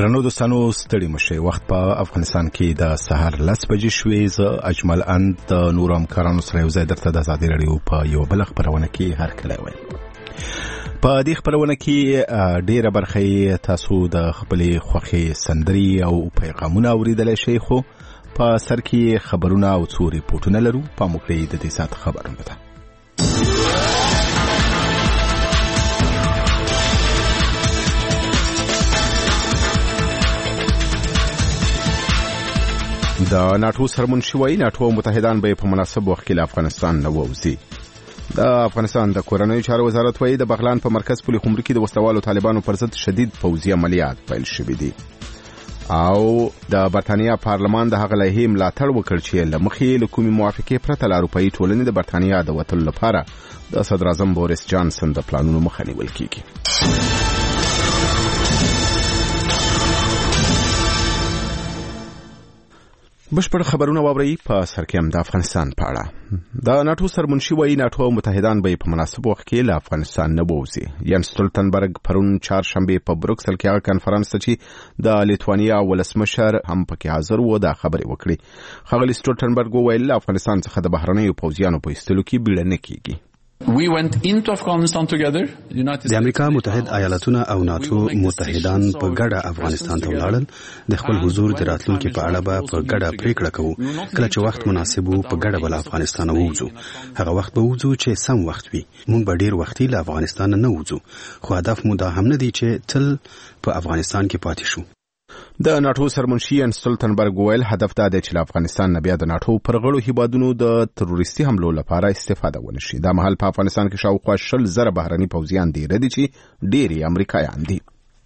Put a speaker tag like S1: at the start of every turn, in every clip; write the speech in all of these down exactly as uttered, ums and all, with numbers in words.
S1: درنو دوستانو ستړي مشه وخت په افغانستان کې د سهار لس بجې شوې. ز اجمل اند د نور همکارانو سره یو ځای درته د ازادي رادیو په یو بل خبرونه کې هر کله وای. په دې خبرونه کې ډیره برخه تاسو د خپلې خوخي سندري او پیغامونه اوریدل شي، خو په سر کې خبرونه او څو ریپورتونه لرو. په موږ د دې سات خبرونه ده. د ناتو سرمنشي وایي ناتو متحدان به په مناسب وخت کې افغانستان نه ووځي. د افغانستان د کورنیو چارو وزارت وایي د بغلان په مرکز پولي خمري کې د وسلوالو طالبانو پر ضد شدید پوځي عملیات پیل شوي دي، او د برتانیا پارلمان د هغه لایحې ملاتړ وکړ چې له مخې له کومې موافقې پرته له اروپایي ټولنې د برتانیا د وتلو لپاره د صدر اعظم بوریس جانسن د پلانونو مخه نیول کیږي. بشپړ خبرونه واوري. په سر کې هم د افغانستان په اړه د ناتو سرمنشي وایي ناتو متحدان به په مناسب وخت کې له افغانستان نه ووځي. ینس سټولټنبرګ پرون چهارشنبه په بروکسل کې هغه کنفرانس ته چې د لیتوانیا ولسمشر هم پکې حاضر و دا خبرې وکړي. ښاغلي سټولټنبرګ وویل افغانستان څخه د بهرنیو پوځیانو په ایستلو کې بیړه نه کیږي.
S2: We went into Afghanistan together.
S3: د امریکا متحد ایالاتونه او ناتو متحدان په ګډه افغانستان ته ولاړل. د خپل حضور د راتلونکو په اړه به په ګډه پریکړه کوو. کله چې وخت مناسب وو په ګډه بل افغانستان ووځو. هغه وخت به وځو چې سم وخت وي. موږ به ډیر وختي له افغانستان نه وځو، خو هدف مو دا هم نه دی چې تل په افغانستان کې پاتې شو.
S1: د ناتو سرمنشي ینس سټولټنبرګ ویل هدف دا دی چې افغانستان نه بیا د ناتو پر غړو هیوادونو د تروریستي حملو لپاره استفاده ونشي. دا مهال په افغانستان کې شاوخوا شل زره بهرني پوځیان دي ردي چې ډېری امریکایان دي.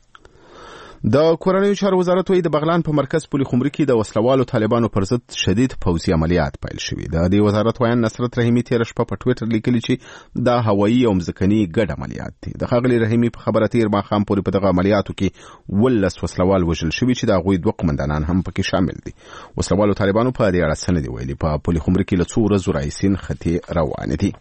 S1: د کورنیو چارو وزارت وایي د بغلان په مرکز پولي خمري کې د وسلوالو طالبانو پر ضد شدید پوځي عملیات پیل شوي. د دې وزارت وایي نصرت رحیمي تیر شپه په ټویټر لیکلي چې دا هوایي او مځکني ګډ عملیات دي. د ښاغلي رحیمي په خبره تیر ماښام پورې په دغه عملیاتو کې ولس وسلوال وژل شوي چې د هغوی دوه قومندانان هم پکې شامل دي. وسلوالو طالبانو په دې اړه څه نه دي ویلي. په پولي خمري کې له څو ورځو راهیسې نښتې روانې دي.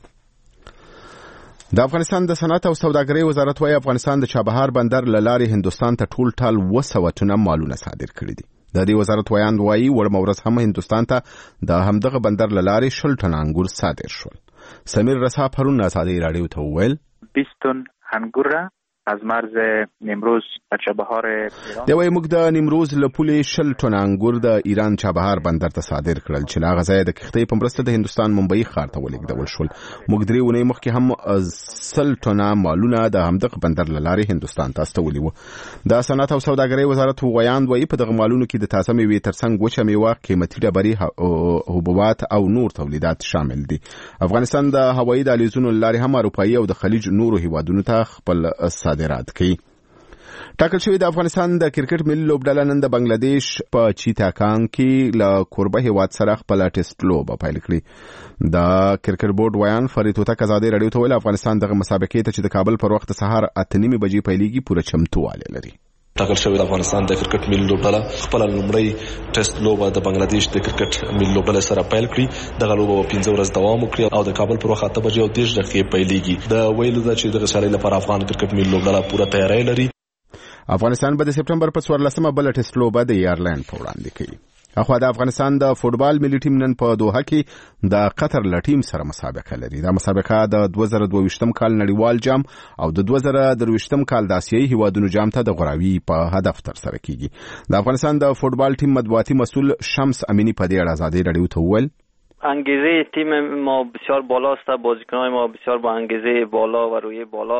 S1: د افغانستان د صنعت او سوداګرۍ وزارت وايي افغانستان د چابهار بندر له لارې هندوستان ته ټول ټال اوه سوه ټنه مالونه صادر کړي دي. د دې وزارت وایاند وايي وړمه ورځ هم هندوستان ته د همدغه بندر له لارې شل ټنه انګور صادر شول. سمیر رسا پرون ازادي رادیو ته وویل
S4: بیست تن انګور از مرز نیمروز و چابهار ایران.
S1: دی وايي موږ د نیمروز له پولې شل ټنه انګور د ایران چابهار بندر ته صادر کړل چې له هغه ځایه د کښتۍ په مرسته د هندوستان ممبئی ښار ته ولېږدول شول. موږ درې اونۍ مخکې هم سل ټنه مالونه د همدغه بندر له لارې هندوستان ته استولي وو. د صنعت او سوداګرۍ وزارت وایاند وايي په دغه مالونو کې د تازه میوې ترڅنګ وچه میوه، قیمتي ډبرې، حبوبات او نور تولیدات شامل دي. افغانستان د هوایي دهلیزونو له لارې هم اروپایي او د خلیج نورو هیوادونو ته خپل صادرات کوي. ټاکل شوی د افغانستان د کرکټ ملي لوبډله نن د بنگلاديش په چیتاکان کې له کوربه هیواد سره خپل ټیسټ لوبه پیل کړې. د کرکټ بورډ ویان فرید هوتک ازادي رادیو ته ویل افغانستان دغه مسابقې ته چې د کابل پر وخت سهار اته نیمې بجې پیلېږي پوره چمتووالی لري.
S5: ټاکل شوی د افغانستان د کرکټ ملي لوبډله خپل لومړی ټیسټ لوبه د بنگلاديش د کرکټ ملي لوبډلې سره پیل کړي. دغه لوبه په پنځه ورځې دوام وکړي او د کابل پر وخت اته بجې او دېرش دقیقې پیلېږي. د ویلو ده چې دغه سیالۍ لپاره افغان کرکټ ملي لوبډله پوره تیاری لري.
S1: افغانستان به د سپټمبر په څوارلسمه بل ټیسټ لوبه د ایرلند په وړاندې کوي. اخوا د افغانستان د فوټبال ملي ټیم نن په دوحه کې د قطر له ټیم سره مسابقه لري. دا مسابقه د دوه زره دوه ویشتم کال نړیوال جام او د دوه زره درویشتم کال د آسیایي هیوادونو جام ته د غوراوي په هدف ترسره کیږي. د افغانستان د فوټبال ټیم مطبوعاتي مسؤل شمس امینی په دې اړه ازادي رادیو ته وویل
S6: انگیزه تیم ما بسیار بالاست، بازیکنان ما بسیار با انگیزه بالا و روحیه بالا.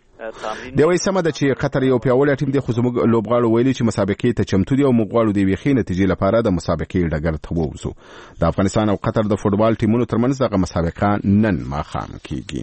S1: دی وايي سمه ده چې قطر یو پیاوړی ټیم دی، خو زموږ لوبغاړو ویلي چې مسابقې ته چمتو دي او موږ غواړو د یوې ښې نتیجې لپاره د مسابقې ډګر ته ووځو. د افغانستان او قطر د فوټبال ټیمونو ترمنځ دغه مسابقه نن ماښام کیږي.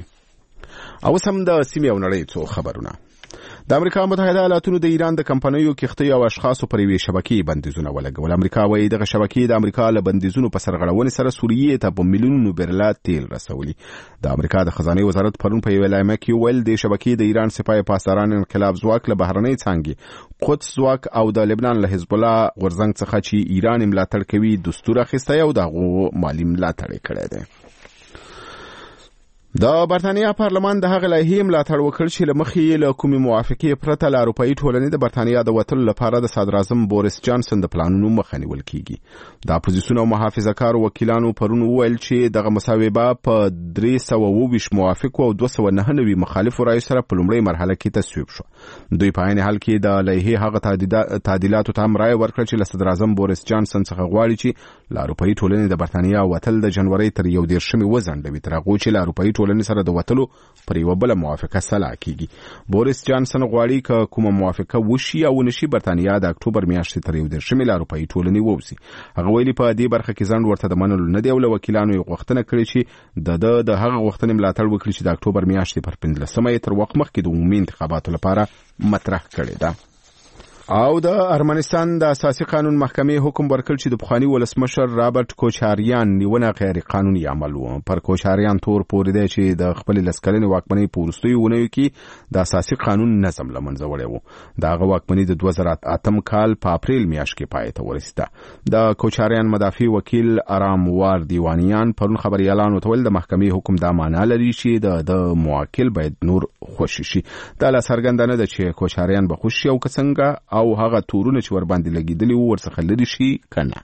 S1: او سم د سیمې او نړۍ څو خبرونه. د امریکا متحده ایالاتونو د ایران د کمپنیو کښتۍ او اشخاصو پر یوې شبکې بندیزونه ولګول. امریکا وايي دغه شبکې د امریکا له بندیزونو په سرغړونې سره سوریې ته په میلیونونو برله تیل رسولي. د امریکا د خزانه وزارت پرون په یوه اعلامیه کې ویل د شبکې د ایران سپاه پاسداران انقلاب ځواک له بهرنۍ څانګې قدس ځواک او د لبنان له حزب الله غورځنګ څخه چې ایران ملاتړ کوي دستور اخیستی او دغه مالی ملاتړ کړی دی. د برتانیا پارلمان د هغه لایحې ملاتړ وکړ چې له مخې له کومې موافقې پرته له اروپایي ټولنې د برتانیا د وتلو لپاره د صدراعظم بوریس جانسن د پلانونو مخه نیول کیږي. د اپوزیسیون او محافظه‌کارو وکیلانو پرون وویل چې دغه مصوبه په درې سوه اووه ویشت موافقو او دوه سوه نهه نوي مخالفو رایو سره په لومړۍ مرحله کې تصویب شو. دوی په عین حال کې د لایحې هغه تعدیلاتو ته هم رایه ورکړه چې له صدراعظم بوریس جانسن څخه غواړي چې له اروپایي ټولنې د برتانیا وتل د جنورۍ تر یو دېرشمې وځنډوي، تر هغو چې له اروپایي ټولنې سره د وتلو پر یوه بله موافقه سلا کیږي. بوریس جانسن غواړي که کومه موافقه وشي او ونشي برتانیا د اکتوبر میاشتې تر یو دېرشمې له اروپایي ټولنې ووځي. هغه ویلي په دې برخه کې ځنډ ورته د منلو نه دی او له وکیلانو یې غوښتنه کړې چې د ده د هغه غوښتنې ملاتړ وکړي چې د اکتوبر میاشتې پر پنځلسمه یې تر وخت مخکې د عمومي انتخاباتو لپاره مطرح کړې ده. او د ارمنستان د اساسي قانون محکمې حکم ورکړ چې د پخوانی ولسمشر رابرټ کوچاریان نیونه غیر قانوني عمل و. پر کوچاریان تور پورې دی چې د خپل لسکلنې واکمنۍ په وروستیو اونیو کې د اساسي قانون نظم له منځه وړی و. د هغه واکمنۍ د دوه زره اتم کال په اپریل میاشت کې پای ته ورسېده. د کوچاریان مدافع وکیل ارام وار دیوانیان پرون خبریالانو ته ویل د محکمې حکم دا معنا لري چې د د موکل باید نور خوشي شي. دا لا څرګنده نه ده چې کوچاریان به خوشي او که څنګه او هغه تورونه چې ور باندې لګیدلی وو ورڅخه لرې شي کنه.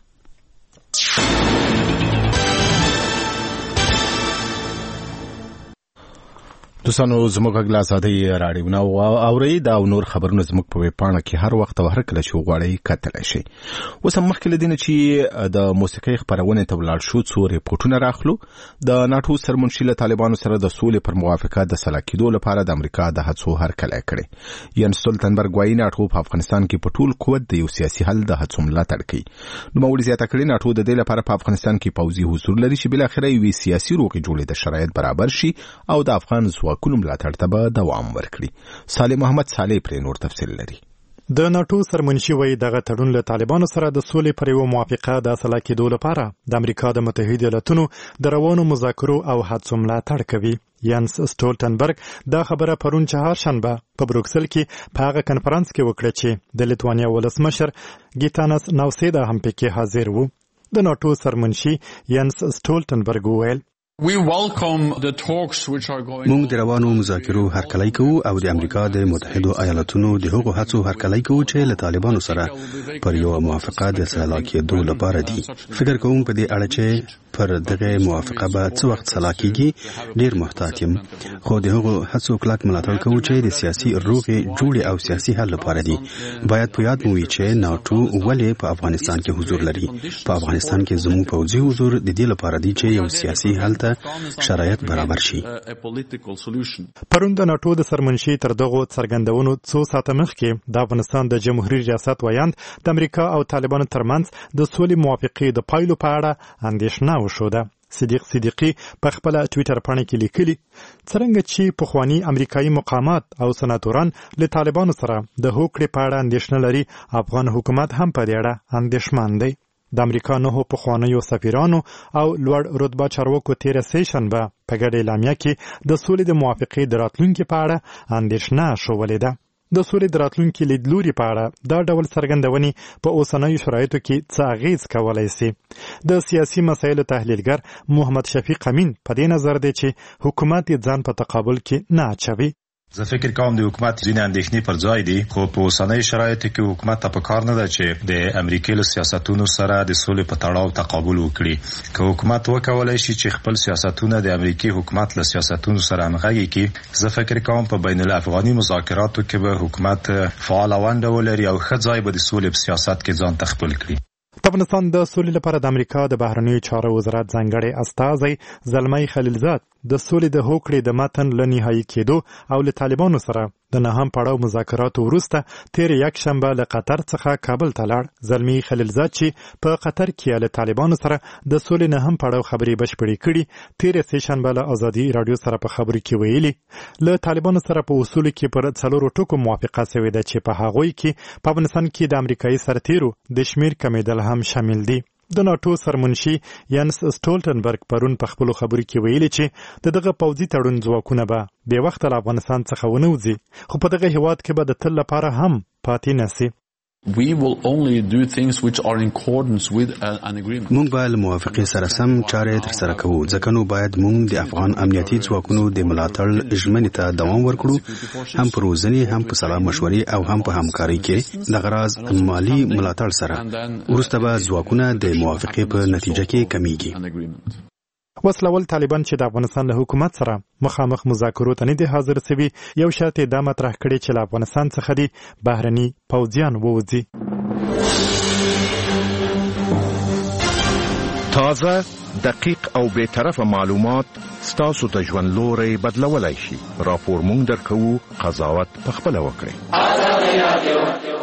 S1: دوستانو زموږ غږ له ازادۍ راډیو نه اورئ دا او نور خبرونه زموږ په ویب پاڼه کې هر وخت او هر کله چې وغواړئ کتلی شئ. اوس هم مخکې له دې نه چې د موسیقۍ خپرونې ته ولاړ شو څو ریپورټونه راخلو. د ناټو سرمنشي له طالبانو سره د سولې پر موافقه د سلا کېدو لپاره د امریکا د هڅو هرکلی کړی. ین سټولتنبرګ وایي ناټو په افغانستان کې په ټول قوت د یو سیاسي حل د هڅو ملاتړ کوي. نوموړي زیاته کړې ناټو د دې لپاره په افغانستان کې پوځي حضور لري چې بالاخره یوې سیاسي روغې جوړې د شرایط برابر شي او د افغان ځواکونو ملاتړ ته به دوام ورکړي. صالح محمد صالح پرې نور تفصیل لري.
S7: د ناټو سرمنشي وایي دغه تړون له طالبانو سره د سولې پر یوه موافقه د اصله کېدو لپاره د امریکا د متحده ایالاتونو د روانو مذاکرو او هڅو ملاتړ کوي. ینس سټولټنبرګ دا خبره پرون چهارشنبه په بروکسل کې په هغه کنفرانس کې وکړه چې د لیتوانیا ولسمشر ګیتانس ناوسیدا هم پکې حاضر وو. د ناټو سرمنشي ینس سټولټنبرګ وویل
S2: We welcome the talks which are going
S3: موږ د روانو مذاکرو هرکلی کوو او د امریکا د متحده ایالاتونو د هغو هڅو هرکلی کوو چې له طالبانو سره پر یو موافقه د سلا کېدو لپاره دي. فکر کوم په دې اړه چې پر دغه موافقه به څه وخت سلا کېږي ډېر محتاط یم، خو د هغو هڅو کلک ملاتړ کوو چې د سیاسي روغې جوړې او سیاسي حل لپاره دي. باید په یاد مو وي چې ناټو ولې په افغانستان کې حضور لري. په افغانستان کې زموږ پوځي حضور د دې لپاره دی چې یو سیاسي حل شرایط برابر شي.
S7: پرون د ناټو د سرمنشي تر دغو څرګندونو څو ساعته مخکې د افغانستان د جمهوریت ریاست ویاند د امریکا او طالبانو ترمنځ د سولې موافقې د پایلو په اړه اندېښنه وښوده. صدیق صدیقی په خپل ټویټر باندې کې لیکلي څرنګه چې پخوانی امریکایي مقامات او سناتوران له طالبانو سره د هوکړې په اړه اندېښنه لري، افغان حکومت هم په دې اړه اندېښمن دی. د امریکا نهو پخوانیو سفیرانو او لوړ رتبه چارواکو تیره سه شنبه په ګډه اعلامیه کې د سولې د موافقې د راتلونکي په اړه اندېښنه شولې ده. د سولې د راتلونکي لیدلوري په اړه دا ډول څرګندونې په اوسنیو شرایطو کې څه اغېز کولی سي. د سیاسي مسایلو تحلیلګر محمد شفیق امین په دې نظر دی چې حکومت یې ځان په تقابل کې نه اچوي.
S8: زه فکر کوم د حکومت ځینې اندېښنې پر ځای دي، خو په اوسنیو شرایطو کې حکومت ته پکار نه ده چې د امریکې له سیاستونو سره د سولې په تړاو تقابل وکړي. که حکومت وکولای شي چې خپل سیاستونه د امریکې حکومت له سیاستونو سره همغږي کړي، زه فکر کوم په بین الافغاني مذاکراتو کې به حکومت فعاله ونډه ولري او ښه ځای به د سولې په سیاست کې ځان ته خپل کړي.
S7: د افغانستان د سولې لپاره د امریکا د بهرنیو چارو وزارت ځانګړی استازی زلمی خلیلزاد د سولې د هوکړې د متن له نهایي کېدو او له طالبانو سره د نهم پړاو مذاکراتو وروسته تیر یک شنبه له قطر څخه کابل ته لاړ. زلمی خلیلزاد چې په قطر کې له طالبانو سره د سولې نهم پړاو خبرې بشپړې کړي، تیر سه شنبه له ازادي رادیو سره په خبرو کې ویلي له طالبانو سره په اصول کې پر څلورو ټکو موافقه شوې ده چې په هغوی کې په افغانستان کې د امریکایي سرتیرو د شمیر کمیدل هم شامل دي. د ناټو سرمنشي ینس سټولټنبرګ پرون په خپلو خبرو کې ویلي چې د دغه پوځي تړون ځواکونه به بې وخته له افغانستان څخه ونه وځي، خو په دغه هېواد کې به د تل لپاره هم پاتې نه سي.
S2: We will only do things which are in accordance with an agreement.
S3: مونږ باید موافقه سره سم چارې ترسره کوو ځکه نو باید مونږ د افغان امنیتي ځواکونو د ملاتړ ژمنې ته دوام ورکړو هم په روزنې هم په سلا مشورې او هم په همکارۍ کې د غراض مالی ملاتړ سره وروسته به ځواکونه د موافقه په نتیجه کې کمیږي.
S7: وسلوال طالبان چې د افغانستان له حکومت سره مخامخ مذاکرو ته نه دي حاضر سوي یو شرط یې دا مطرح کړی چې له افغانستان څخه دي بهرني پوځیان ووځي.
S9: تازه دقیق او بی‌طرفه معلومات ستاسو ته ژوند لوري بدلولای شي. راپور مونږ درکوو، قضاوت پخپله وکړئ.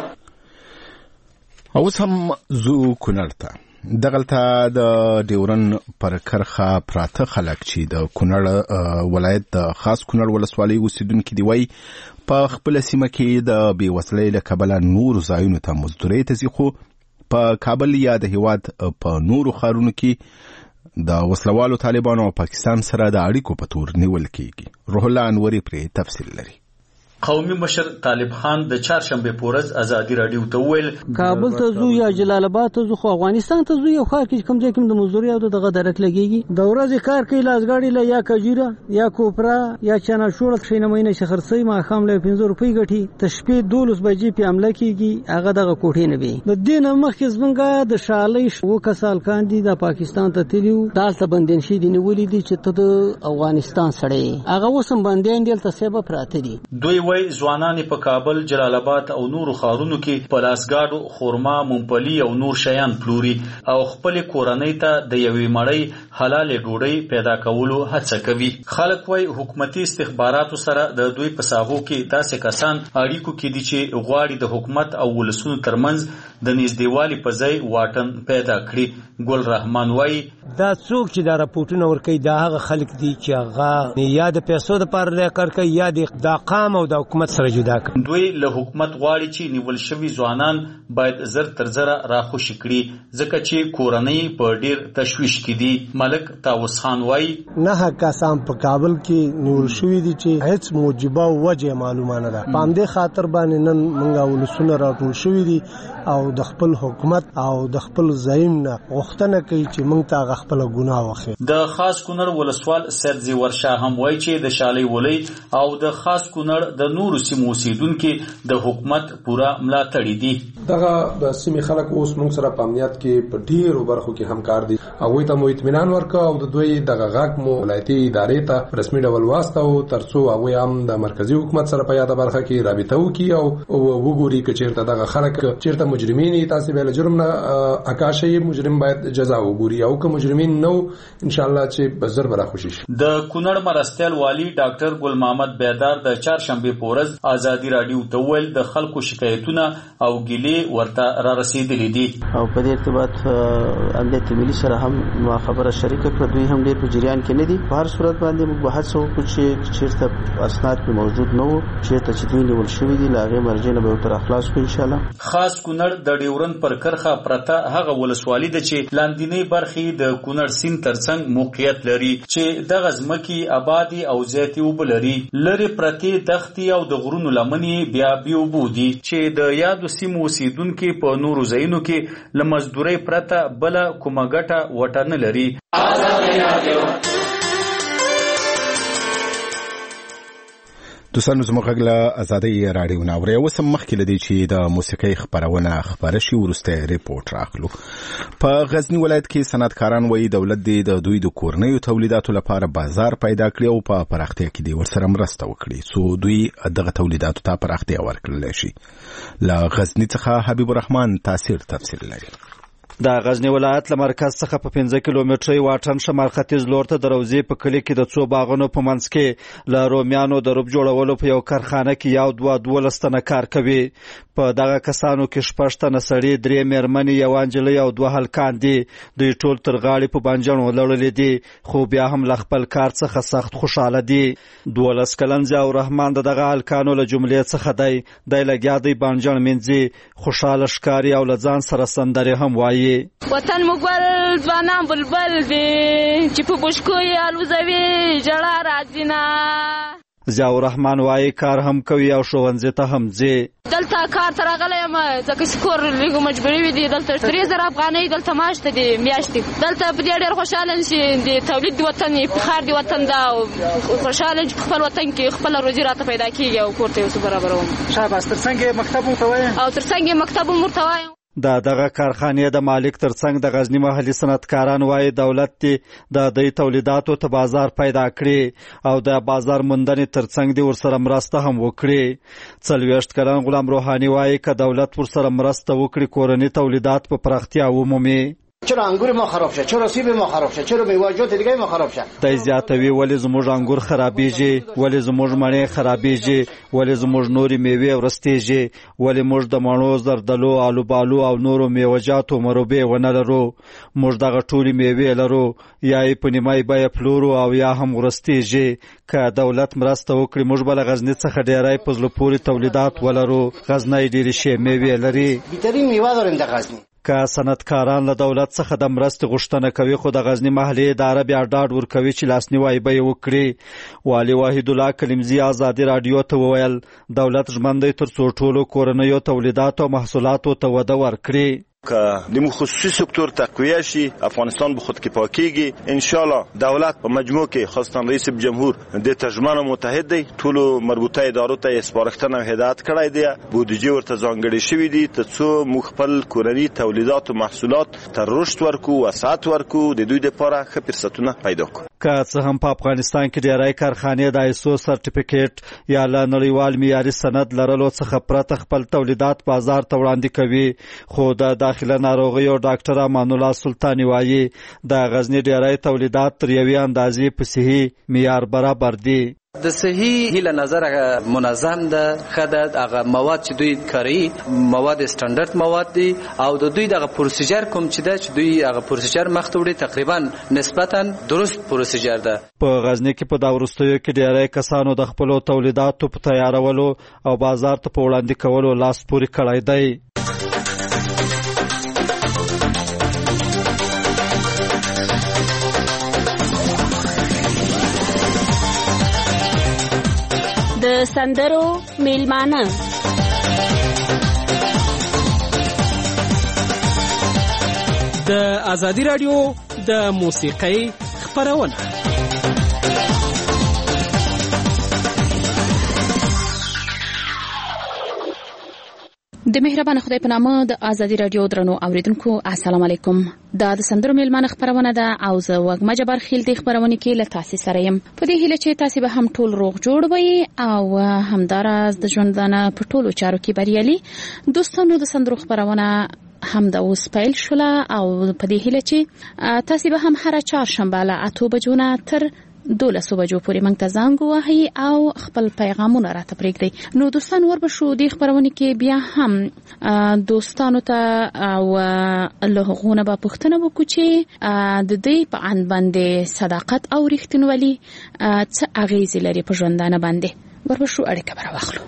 S1: اوس هم زو کونړ ته دغلته د ډیورن پر کرخه پراته خلک چې د کونړ ولایت د خاص کونړ ولسوالۍ اوسیدونکي دی وایي په خپله سیمه کې د بېوزلۍ له کبله نورو ځایونو ته مزدورۍ ته ځي، خو په کابل یا د هېواد په نورو ښارونو کې د وسلوالو طالبانو او پاکستان سره د اړیکو په تور نیول کېږي. روح الله انوري پرې تفصیل لري.
S10: قومي مشر طالب خان د چهارشنبه پورز ازادي رادیو ته ویل
S11: کابل ته زو یا جلال آباد ته زو خو افغانستان ته زو یو خار کې کوم ځای کې د مزدوري او دغه درک لګيږي د ورځې کار کوي لازګاړي له یا کجیره یا کوپرا یا چنا شوړ خښینه مینه شخرسي ما خام له پنځه روپۍ غټي تشپې دولس بجې په عمله کېږي هغه دغه کوټې نه وي د دین مخکې زمونږه د شالۍ وو کسال کاندي د پاکستان ته تلیو دالته بندین شي دی نیولې دي چې ته د افغانستان سره هغه وسم باندې دلته سبب پراته دي.
S10: دوی وای ځوانان په کابل، جلال آباد او نورو ښارونو کې په لاسګاډو خورما، مونپلی او نور شیان پلوري او خپل کورنۍ ته د یوې مړۍ حلال ډوډۍ پیدا کولو هڅه کوي. خلک وای حکومتي استخباراتو سره د دوی په ساغو کې داسې کسان اړیکو کې دي چې غواړي د حکومت او ولسونو ترمنځ د نږدېوالي په ځای واټن پیدا کړي. ګل رحمان وای
S12: دا څوک چې دا راپورټونه ورکوي دا هغه خلک دي چې هغه یا د پیسو لپاره لیکر کوي یا د قام او د حکومت سره جدا کوي.
S10: دوی له حکومت غواړي چې نیول شوي ځوانان باید زر تر زره راخوشي کړي ځکه چې کورنۍ په ډیر تشویش کې دي. ملک طاووس خان وای
S12: نه کسان په کابل کې نیول شوي دي چې هیڅ موجبه وجه معلومه نه ده. په همدې خاطر باندې نن موږ ولسونه راټول شوي دي او د خپل حکومت او د خپل زعیم نه غوښتنه کوي چې موږ ته خپل ګناه وخی.
S10: د خاص کونړ ولسوال سید زیور شاه هم وایي چې د شالۍ ولۍ او د خاص کونړ د نورو سیمو اوسیدونکو د حکومت پورا ملاتړ دي.
S13: دغه د سیمې خلک اوس موږ سره په امنیت کې په ډیرو برخو کې همکار دي. هغوی ته مو اطمینان ورکړ او د دوی دغه غږ مو ولایتي ادارې ته رسمي ډول واستاو ترڅو هغوی هم د مرکزی حکومت سره په یاده برخه کې رابطه وکړي او وګوري چې چیرته دغه خلک چیرته مجرمین تاسو به له جرم نه اکاشي مجرم باید جزا وګوري او که مجرمین نو ان شاء الله چې بزر برا خوشي شي.
S10: د کونړ مرستیال والی ډاکټر ګل محمد بیدار د چهارشنبه پورز ازادي رادیو ته ویل د خلکو شکایتونه او ګیلې ورته را رسیدلې دي
S14: او په دې ارتباط امنیت ملي سره هم خبره شریکه کړه. دوی هم ډېر په جریان کې نه دي. په هر صورت باندې موږ بحث وکړو چې چیرته اسناد په موجود نه وو چیرته چې دوی نیول شوي دي لاغه مرجع نه به تر اخلاص کو ان شاء الله.
S10: خاص کونړ د ډیورن پر کرخه پرته هغه ولسوالۍ ده چې لاندینی برخې د کونړ سیند ترڅنګ موقعیت لري چې دغه ځمکې آبادي او زیاتې اوبه لري. لرې پرتې دښتې او د غرونو لمنې بیا بې اوبو دي چې د یادو سیمو اوسیدونکي په نورو ځایونو کې له مزدورۍ پرته بله کومه ګټه وټه نه لري.
S1: دوستانو زموږ غږ له ازادۍ راډیو نه اورئ. اوس هم مخکې له دې چې د موسیقۍ خپرونه خپره شي وروسته ریپورټ راخلو. په غزني ولایت کې صنعتکاران وایي دولت دې د دوی د کورنیو تولیداتو لپاره بازار پیدا کړي او په پراختیا کې دې ورسره مرسته وکړي څو دوی دغه تولیداتو ته پراختیا ورکړلی شي. له غزني څخه حبیب الرحمن تاثیر تفصیل لري.
S15: د غزنی ولایت له مرکز څخه په پنځه کیلومتري واټن شمال ختیځ لور ته د روزي په کلی کې د څو باغونو په منځ کې له رومیانو د روب جوړولو په یو کارخانه کې یو دوه دولس تنه کار کوي. په دغه کسانو کې شپږ تنه سړي، درې مېرمنې، یو انجلۍ او دوه هلکان دي. دوی ټول تر غاړې په بانجڼو لړلې دي خو بیا هم له خپل کار څخه سخت خوشاله دي. دولس کلن ضیاء الرحمن د دغه هلکانو له جملې څخه دی. دی لګیا دی بانجڼ مینځي، خوشاله ښکاري او له ځان سره سندرې هم وایي.
S16: وطن مګل ځوانان بلبل دي چې په بشکو یې الوزوي جړه راځي نه.
S15: ضیاء الرحمن وایي کار هم کوي او ښوونځي ته هم ځي.
S16: دلته کار ته راغلی یم ځکه چې کور لږ مجبوري وي دي دلته درې زره افغانۍ دلته معاش ته دي میاشتې دلته په دې ډېر خوشحاله یم چې د تولید د وطن افتخار د وطن ده او خوشحاله یم چې په خپل وطن کې خپله روزي راته پیدا کېږي او کور ته یو څه برابروم.
S17: شاباس. تر څنګ یې مکتب هم ورته وایم
S16: او تر څنګ یې مکتب هم ورته وایم.
S15: د دغه کارخانې د مالک ترڅنګ د غزنی محلي صنعتکاران وایي دولت دی د دوی تولیداتو ته بازار پیدا کړي او د بازار موندنې ترڅنګ دی ورسره مرسته هم وکړي. څلوېښت کلن غلام روحاني وایي که دولت ورسره مرسته وکړي کورني تولیدات په پراختیا ومومي.
S18: چرا انگور ما خراب شه، چرا سیب ما خراب شه، چرا میوه‌جات دیگه ما خراب شه.
S15: دای زیاتوي ولې زموږ انګور خرابېږي، ولې زموږ مڼې خرابېږي، ولې زموږ نورې میوې ورستېږي، ولې موږ د مڼو، زردالو، آلوبالو او نورو میوه‌جاتو مربې ونه لرو. موږ دغه ټولې میوې لرو یا یې په نیمایي بیه پلورو او یا هم ورستېږي. که دولت مرسته وکړي موږ به له غزني څخه ډېری په زړه پورې تولیدات ولرو. غزنی ډېرې ښې میوې لري.
S18: بهترین میوه داریم د غزني.
S15: که صنعتکاران له دولت څخه د مرستې غوښتنه کوي خو د غزني محلي اداره بیا ډاډ ورکوي چې لاسنیوی به یې وکړي. والي وحیدالله کلیمزي ازادي راډیو ته وویل دولت ژمن دی تر څو ټولو کورنیو تولیداتو او محصولاتو ته وده ورکړي.
S19: که د خصوصي سکتور تقویه شي افغانستان به خودکفا کیږي. ان شاء الله دولت په مجموع کې خاصتاً رئیس جمهور د ترجمان متحد دی ټولو مربوطه ادارو ته سپارښتنه او هدایت کړی دی. بودجه ورته ځانګړې شوې دي ترڅو موږ خپل کورني تولیدات او محصولات تر رشد ورکو وسعت ورکو د دوی لپاره ښه فرصتونه پیدا کړو.
S15: که څه هم په افغانستان کې ډېری کارخانې د آیسو سرټیفیکیټ یا له نړیوال معیاري سند لرلو څخه پرته خپل تولیدات بازار ته وړاندې کوي. خو د داخله ناروغیو ډاکټر امان الله سلطاني وایي د غزني ډېری تولیدات تر یوې اندازې په صحي معیار برابر دي.
S20: د صحي له نظره منظم ده ښه ده. هغه مواد چې دوی کاروي مواد سټنډرډ مواد دي او د دوی دغه پروسیجر کوم چې ده چې دوی هغه پروسیجر مخته وړي تقریبا نسبتا درست پروسیجر ده.
S15: په غزني کې په دا وروستیو کې ډېری کسانو د خپلو تولیداتو په تیارولو او بازار ته په وړاندې کولو لاس پورې کړی دی.
S21: د سندرو میلمانه
S22: د ازادي راډیو د موسیقۍ خپرونه.
S23: د مهربان خدای په نامه د ازادي راډیو درنو اوریدونکو السلام علیکم. دا د سندرو میلمانه خبرونه ده او زه وګما جبر خیل د خبرونه کې له تاسو سره یم. په دې هیله چې تاسو به هم ټول روغ جوړ وي او همداراز د ژوندانه په ټولو چارو کې بریالي. دوستانو د سندرو خبرونه هم د اوس پیل شوله او په دې هیله چې تاسو به هم هر چهارشنبه له اته بجو نه تر دولسو بجو پورې موږ ته زنګ ووهئ او خپل پیغامونه راته پرېږدئ. نو دوستان وربشو دې خپرونې کې بیا هم دوستانو ته او له هغو نه به پوښتنه وکړو چې د دوی په اند باندې صداقت او رښتینولي څه اغیزې لري په ژوندانه باندې. وربشو اړیکه به راواخلو.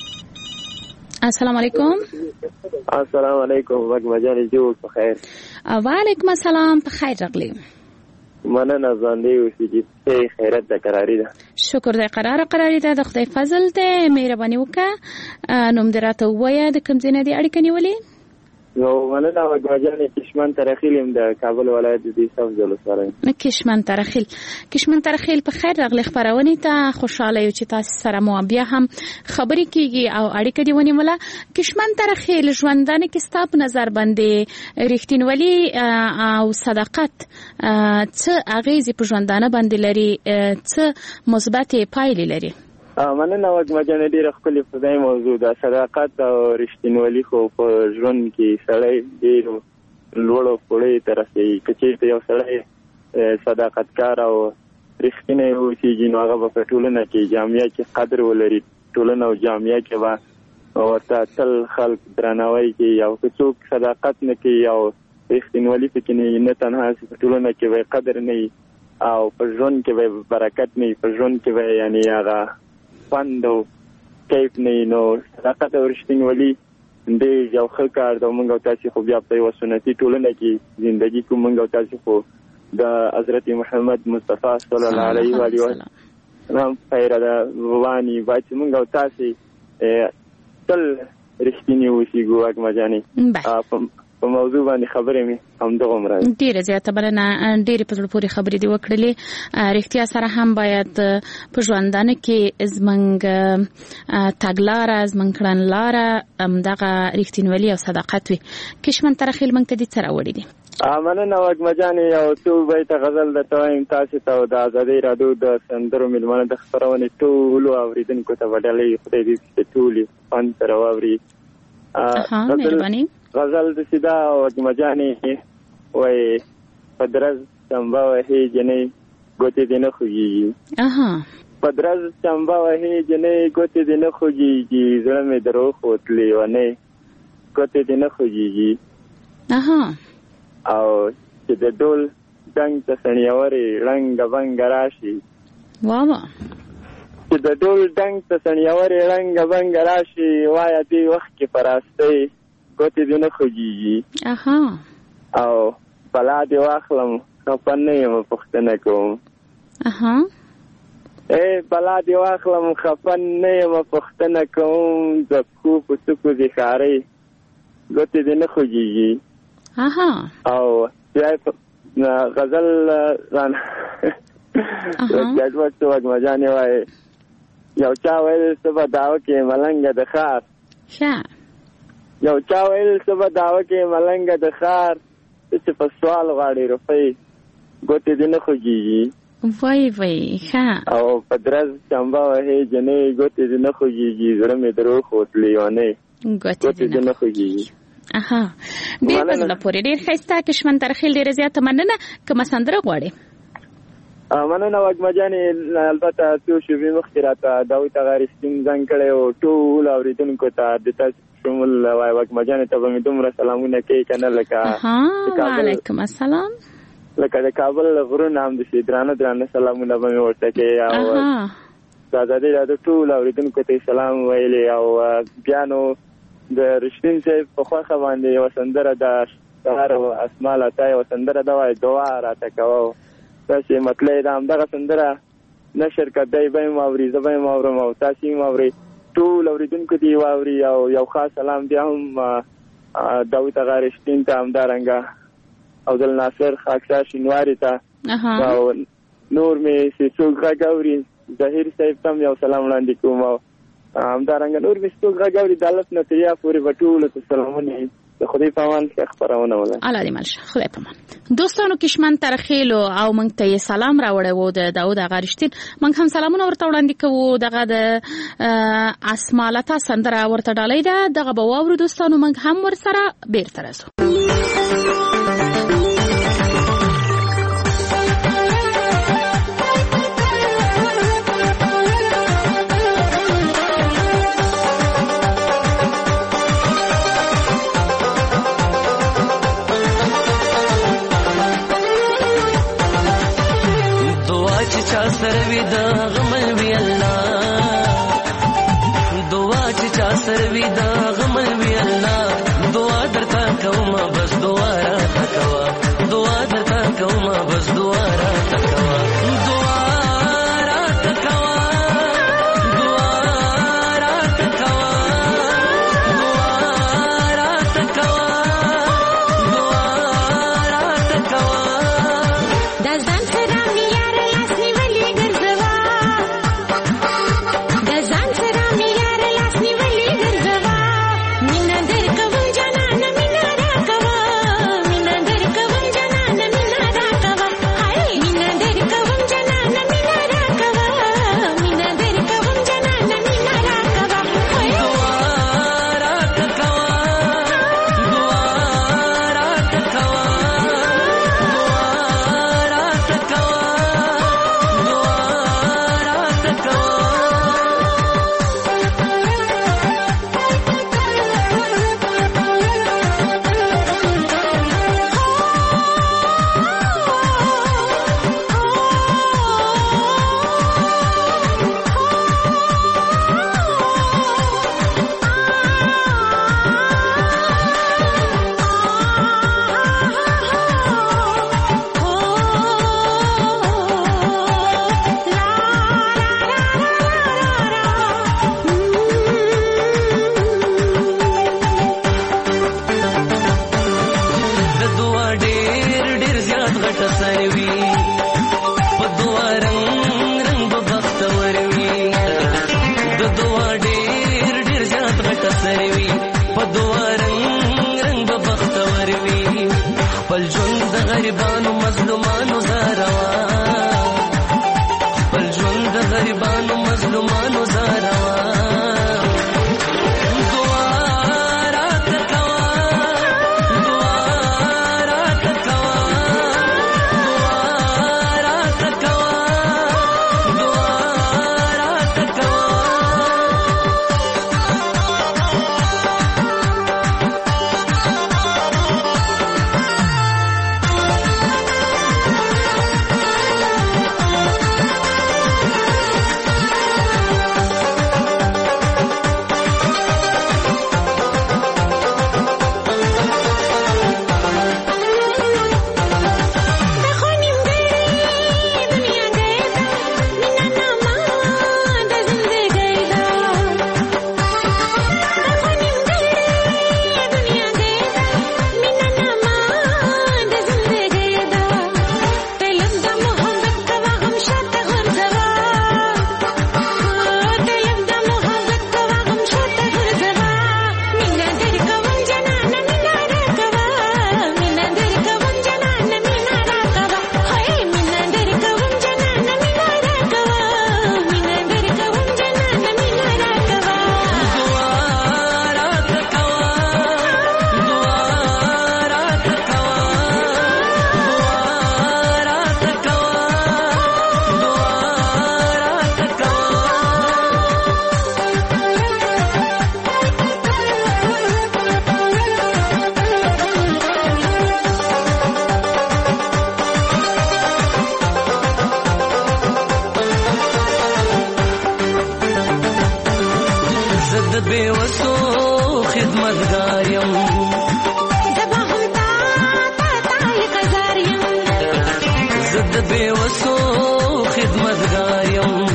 S23: السلام علیکم.
S24: السلام علیکم. وګما جانې جوړ په خیر.
S23: وعلیکم السلام. په خیر راغلی.
S24: مننه ځاندې اوسې چې خیرت د قراری ده.
S23: شکر دې قرار قراری ده. د خدای فضل ته مهرباني وکړه. نوم دې راته ووایه د کوم ځای نه دې اړیکه نیولې؟
S24: نو مننه وګما جانې کشمن ترخیل یم د کابل ولایت د ساوث ولسوالۍ.
S23: کشمن ترخیل. کشمن ترخیل په خیر راغلی خبرونې ته. خوشاله یو چې تاسو سره مو بیا هم خبرې کیږي او اړیکه دې ونیوله. کشمن ترخیل ژوندانه کې ستا په نظر باندې رښتینولي او صداقت څه اغیزې په ژوندانه باندې لري، څه مثبتې پایلې لري؟
S24: مننه وګما جانې ډېره ښکلې فضایي موضوع ده. صداقت او رښتینولي خو په ژوند کې سړی ډېرو لوړو پوړیو ته رسوي. که چېرته یو سړی صداقتکار او رښتینی اوسېږي نو هغه به په ټولنه کې جامعه کې قدر ولري. ټولنه او جامعه کې به ورته تل خلک درناوی کوي. او که څوک صداقت نه کوي او رښتینولي پکې نه نه تنها په ټولنه کې به قدر نه وي او په ژوند کې به برکت نه وي. په ژوند کې به یعنې هغه فند او کیف نه نو صداقت او رښتینولي ډېر یو ښه کار ده. موږ او تاسې خو بیا په یوه سنتي ټولنه کې زندګي کوو. موږ او تاسې خو د حضرت محمد مصطفی صلی الله علیه و آله نام خیره ده وانی باید چې موږ او تاسې تل رښتینی اوسېږو وږمه جانې په موضوع باندې خبرې مې همدغومره
S23: ډېره زیاته بلنه ډېرې په زړه پورې خبرې دې وکړلې رښتیا سره هم باید په ژوندانه کې زموږ تګلاره زموږ کړنلاره همدغه رښتینولي او صداقت وي کشمن ترخیل موږ ته دې څه راوړي دي
S24: مننه وږمه جانې یو څو بیته غزل درته وایم تاسې ته او د ازادۍ راډیو د سندرو میلمانه د خپرونې ټولو اورېدونکو ته به ډالۍ خدای دې چې ټول یې خوند سره واوري
S23: مهرباني
S24: غزل داسې ده وږمه جانې وایي په درز چمبه وهې جنۍ ګوتې دې نه خوږېږي په درز چمبه وهې جنۍ ګوتې دې نه خوږېږي زړه مې د روح وت لیونۍ ګوتې دې نه خوږېږي او چې د ډول ډنګ ته سڼیاورې ړنګه بنګه راشي
S23: واه
S24: چې د ډول ډنګ ته سڼیاورې ړنګه بنګه راشي وایه دې وخت کې په راستۍ ګوتې دې نه خوږېږي او بلا دې واخلم خفه نه یم پوښتنه کوم ای بلا دې واخلم خفه نه یم پوښتنه کوم د پښو په څوکو دې ښارۍ ګوتې دې نه خوږېږي او بیا غزل رانه ګډوډ څه وږمه جانې وایي یو چا ویل څه به دعوه کې ملنګه د ښار یو چا ویل څه به دعوه کې ملنګه د ښار چې په سوال غواړي روپۍ ګوتې دې نه خوږېږي
S23: وای وای ښه
S24: او په درز چمبه وهې جنۍ ګوتې دې نه خوږېږي زړه مې د روح وت لیونۍ ګوتې دې نه خوږېږي
S23: اها ډېر په زړه پورې ډېر ښایسته کشمن ترخیل ډېره زیاته مننه کومه سندره غواړې
S24: مننه وږمه جانې البته څو شېبې مخکې راته داود هغه رښتین زنګ کړی و ټولو اورېدونکو ته د تاسې شمول وایي وږمه جانې ته به مې دومره سلامونه کوي که نه لکه
S23: وعلیکم السلام
S24: لکه د کابل غرونه هم داسې درانه درانه سلامونه به مې ورته کوي او د ازادۍ راډیو ټولو اورېدونکو ته یې سلام ویلې او بیا نو د رښتین صاحب په خوښه باندې یوه سندره ده سهار اسمال عطا یوه سندره ده وایي دعا راته کوه داسې مطلع ده همدغه سندره نشر که دی به یې واوري زه به یې واورم او تاسې یې واورئ ټول اورېدونکو دې یې واوري او یو خاص سلام بیا هم داود هغه رښتین ته همدارنګه عبدالناصر خاکسار شینواري ته او نور مې چې څوک غږ اوري ظهیر صاحب ته هم یو سلام وړاندې کوم او همدارنګه نور مې څوک غږ اوري د الف نه تر یا پورې به ټولو ته سلامونه د خدای په امان کې خپرونه وله
S23: الله دې مل شه خدای په امان دوستانو کشمن ترخیلو او موږ ته یې سلام راوړی و د داود هغه رښتین موږ هم سلامونه ورته وړاندې کوو دغه د اسمالته سندره ورته ډالۍ ده دغه به واورو دوستانو موږ هم ورسره بیرته راځو
S4: سروي دا غمل وی الله دعا چې چا سروي دا غمل وی الله دعا درته کوم بس دعا را تکوا دعا درته کوم بس دعا را تکوا دعا را تکوا دعا را تکوا دعا را تکوا دعا را تکوا د ځان سره
S5: Hey!
S4: بے وسو خدمتګار یم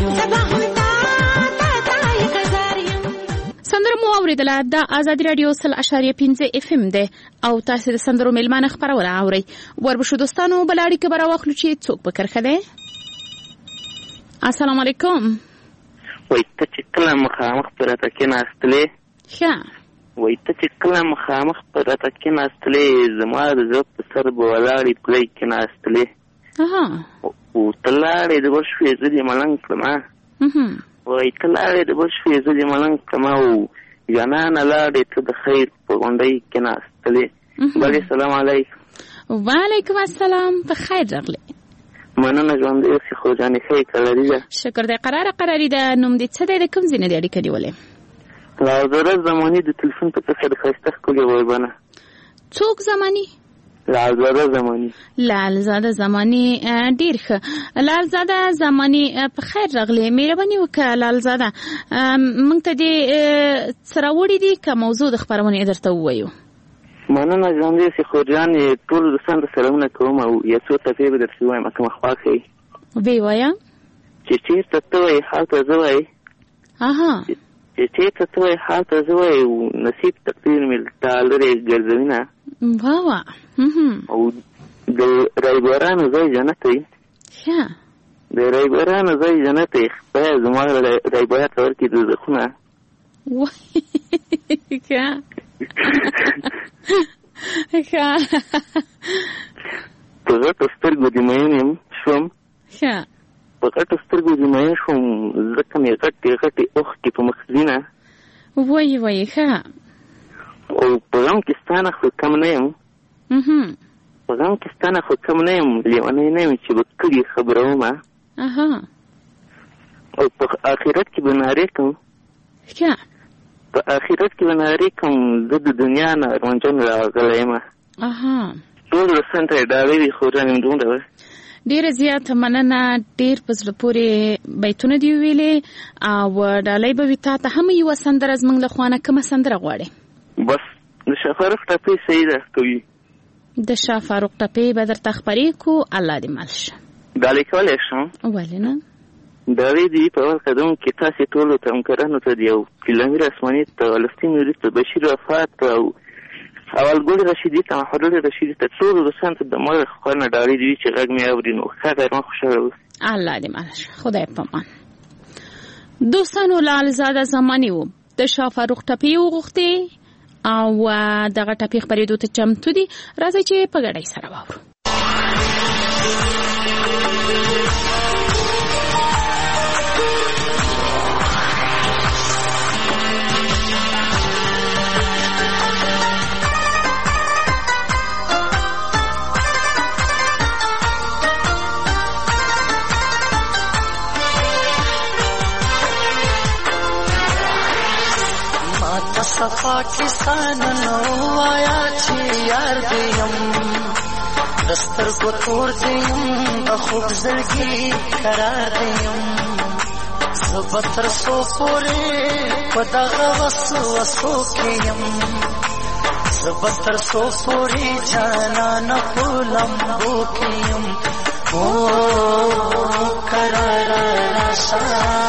S23: سندره مو اوریدله د آزادي رادیو سل اشاریه پنځه اف ام ده او تاسو د سندرو میلمانه خبرونه اورئ. وربشو دوستانو بلاړی کې برا واخلو چې څوک به کرخه ده. السلام علیکم.
S2: وای ته چې کله مخامخ پر تا کې ناستلې
S23: ښه
S2: وای ته چې کله مخامخ پر تا کې ناستلې زما د زړه په سر به ولاړې پلې کې ناستلې
S23: اها
S2: او تلاړې د وشوې زدي ملنګ کړم وای تلاړې د وشوې زدي ملنګ کړم او جنان لاړې ته د خیر په غونډۍ کې ناستلې. بل سلام علیکم.
S23: وعلیکم السلام. په خیر راغلی.
S2: مننه ژوند دې سي خو ځانې ښه کړی ده.
S23: شکر دې قراره قراری ده. نوم دې څه دی د کوم ځای نه دی اړیکه نیولې؟
S2: لالزاده زماني د تلیفون په څخه د ښایسته ښکلې وایبانه.
S23: څوک زماني؟
S2: لالزاده زماني.
S23: لالزاده زماني ډیر ښه. لالزاده زماني په خیر راغلی. مهرباني وکړه لالزاده موږ ته دې څه راوړي دي که موضوع د خپرونې درته ووایو؟
S2: مننه ژوند دې سي خو جان ټول دوستان ته سلامونه کوم او یو څو ټکي به درته ووایم کومه خوښ یې
S23: ویې وایه
S2: چې چېرته ته وایې هلته زه وایې
S23: اها
S2: چې چېرته ته وایې هلته زه وایې او نصیب تقدیر مې تا لرې ګرځوینه
S23: واه
S2: او د رایبارانو ځای جنت وي
S23: ښه
S2: د رایبارانو ځای جنت وي خدای زما رایبار ته ورکړي دوزخونه
S23: ښه ښه
S2: په غټو سترګو دې مین یم شوم
S23: ښه
S2: په غټو سترګو دې مین شوم ځکه مې غټې غټې اوښکې په مخزینه
S23: وایي وایي ښه
S2: او په غم کې ستا نه خو کم نه یم په غم کې ستا نه خو کم نه یم لیونی نه یم چې به کړي خبره ومه او په آخرت کې به نارې کوم
S23: ښه
S2: په آخرت کې به نارې کوم زه د دنیا نه ارمانجن راغلی یم ټول رسن ته یې ډالۍ وي خو جان یم دومره وه
S23: ډیره زیاته مننه. ډیر په زړه پورې بیتونه دې ویلې او ډالۍ به وي تا ته هم یوه سندره زموږ له خوا نه کومه سندره غواړې؟
S2: بس د شاه فاروق ټپې صحیح ده کوي
S23: د شاه فاروق ټپې به درته خپرې کړو. الله دې مل شه.
S2: ډالۍ کولی شم؟
S23: ولې نه.
S2: ډالۍ دې په اول قدم کې تاسې ټولو ته همکارانو ته د یو فلمیر اسماني ته فلسطین نوري ته بشیر وفات او اولګل رشیدي ته محمد رشیدي ته ټولو دوستانو ته د مور خوا نه ډالۍ دي چې غږ مې اوري نو ښه غیرمن خوشحاله اوسئ.
S23: الله دې مل شه. خدای په امان. دوستانو لالزاده زماني و د شاه فاروق ټپې وغوښتې او دغه ټپې خپرېدو ته چمتو دي. راځئ چې په ګډه یې سره واورو.
S5: صفا کسان نو آیا چې یار دیم دستر کو تور دیم بخوب زلگی قرار دیم زبتر سو پوری پدغ وسو وسو کیم زبتر سو پوری جانا نپولم بو کیم او قرار راشا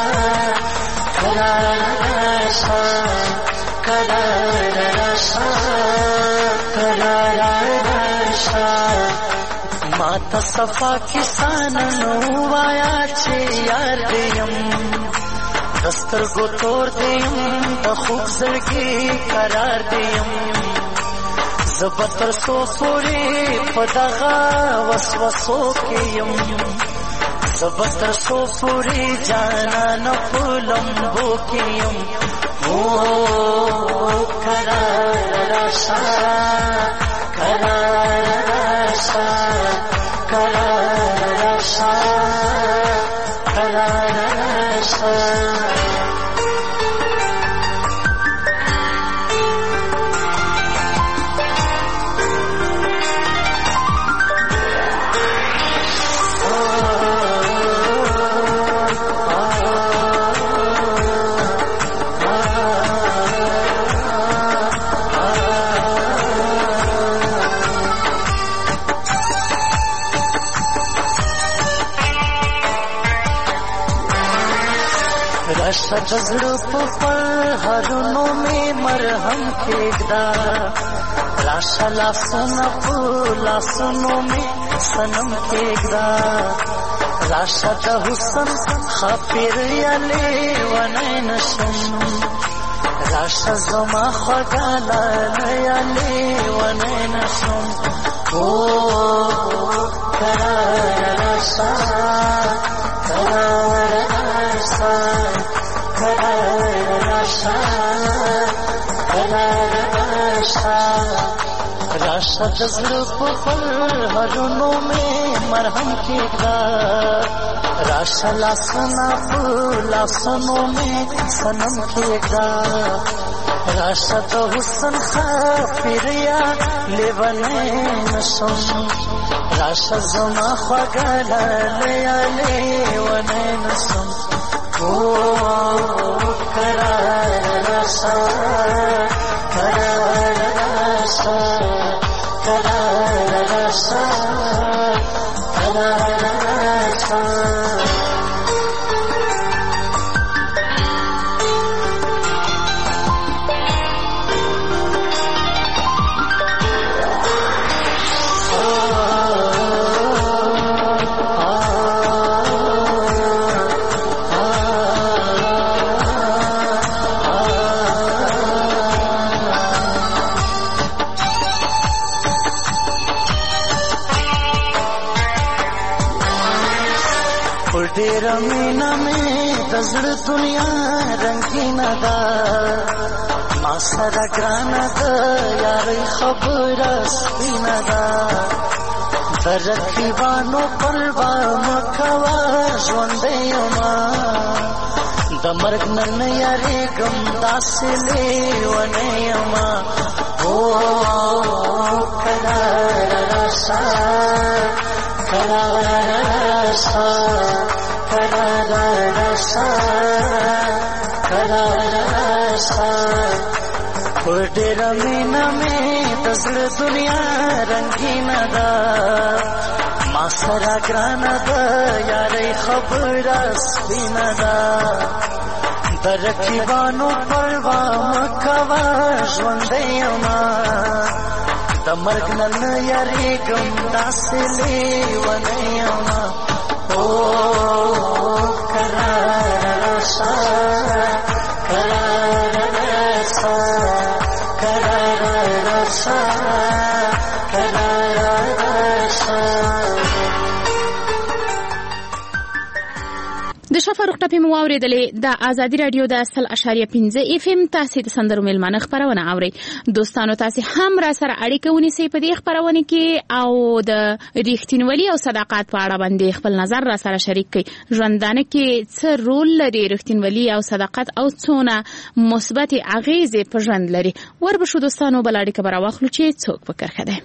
S5: قرار راشا قرار راشا قرار راشا ماتا صفا کسان نو آیا چه یار دیم دستر گو تور دیم بخوب زرگی قرار دیم زبتر سو پوری پدغا وسوسو کیم زبتر سو پوری جانا نپولم بو کیم قرار راشا قرار راشا قرار راشا قرار راشا راشه د زړه په پرهرونو مې مرهم کېږده راشه لاسونه په لاسونو مې صنم کېږده راشه د حسن خاپیر یا لیونی نشم راشه زما خوږه لاله یا لیونی نشم او کراره راشه کراره راشه کراره راشه کراره راشه راشه د زړه په پرهرونو مې مرهم کېږده راشه لاسونه په لاسونو مې صنم کېږده راشه د حسن خاپیر یا لیونی نشم راشه زما خوږه لاله یا لیونی نشم او کراره راشه کراره راشه کراره راشه کراره راشه ډېره مینه مې د زړه دنیا رنګینه ده ما سره ګرانه ده یارۍ خبره سپینه ده د رقیبانو پروا مه کوه ژوندی یمه د مرګ نه نه یارېږم داسې لیونی یمه او کراره راشه کراره راشه کراره راشه کراره راشه په ډېره مینه مې د زړه دنیا رنګینه ده ما سره ګرانه ده یارۍ خبره سپینه ده د رقیبانو پروا مه کوه ژوندی یمه د مرګ نه نه یارېږم داسې لیونی یمه او کراره راشه کراره راشه کراره راشه کراره راشه
S23: د شفاروق ټپې مو واورېدلې د ازادي راډیو د سل اشاریه پنځه اف ام تاسې د سندرو میلمانه خپرونه اورئ دوستانو تاسې هم را سره اړیکه ونیسئ په دې خپرونه کې او د ریښتینولي او صداقت په اړه باندې خپل نظر را سره شریک کړئ ژوندانه کې څه رول لري ریښتینولي او صداقت او څونه مثبتې اغیزې په ژوند لري وربشو دوستانو بل اړیکه به راواخلو چې څوک په کرښه دی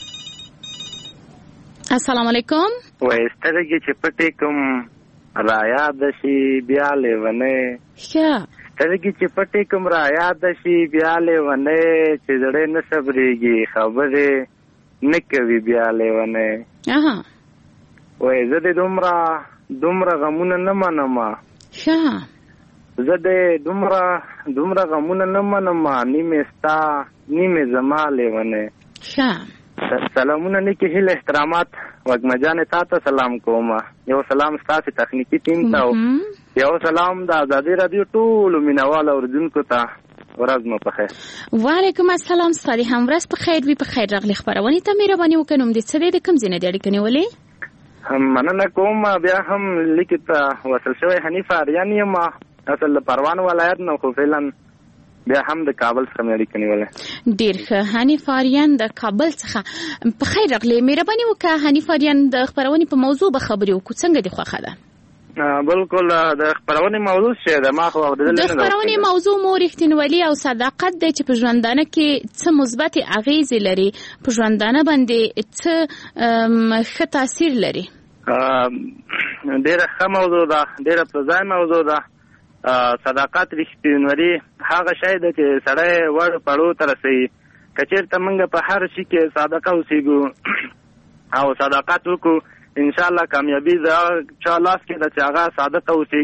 S23: السلام علیکم
S24: وایي سترګې چې پټې کوم را یاد شي بیا لیونی
S23: ښه
S24: سترګې چې پټې کوم را یاد شي بیا لیونی چې زړه نه صبرېږي خبرې نه کوي بیا لیونی وایي زه دې دومره دومره غمونه نه منم
S23: ښه
S24: زه دې دومره دومره غمونه نه منم نیمې ستا نیمې زما لیونی
S23: ښه
S24: سلامونه نیکې هیله احترامات وږمه جانې تا ته سلام کوم یو سلام ستاسې تخنیکي ټیم ته یو سلام د ازادي راډیو ټولو مینهوالو اورېدونکو ته ورځ مو په خیر
S23: وعلیکم السلام ستاسې هم ورځ په خیر وي په خیر راغلې خپرونې ته مهرباني وکړئ نوم دې څه دی د کوم ځای نه دې اړیکه نیولې
S24: مننه کوم بیا هم لیکې ته وصل شوی حنیف آریان یم اصل د پروان ولایت نه خو فعلا بیا هم د کابل څخه مې اړیکه نیولې
S23: ډېر ښه حنیف آریان د کابل څخه په خیر راغلې مهرباني وکړه حنیف آریان د خپرونې په موضوع به خبرې وکړو څنګه دې خوښه ده
S24: بالکل د خپرونې موضوع څه ده ما خو اورېدلې
S23: د خپرونې موضوع مو ریښتینولي او صداقت دی چې په ژوندانه کې څه مثبتې اغیزې لري په ژوندانه باندې څه ښه تاثیر لري
S24: ډېره ښه موضوع ده ډېره په ځای موضوع ده صداقت رښتینولي هغه شی ده چې سړی وړ پړو ته رسوي که چېرته موږ په هر شي کې صادقه اوسېږو او صداقت وکړو انشاءالله کامیابي د چا لاس کې ده چې هغه صادقه اوسېږي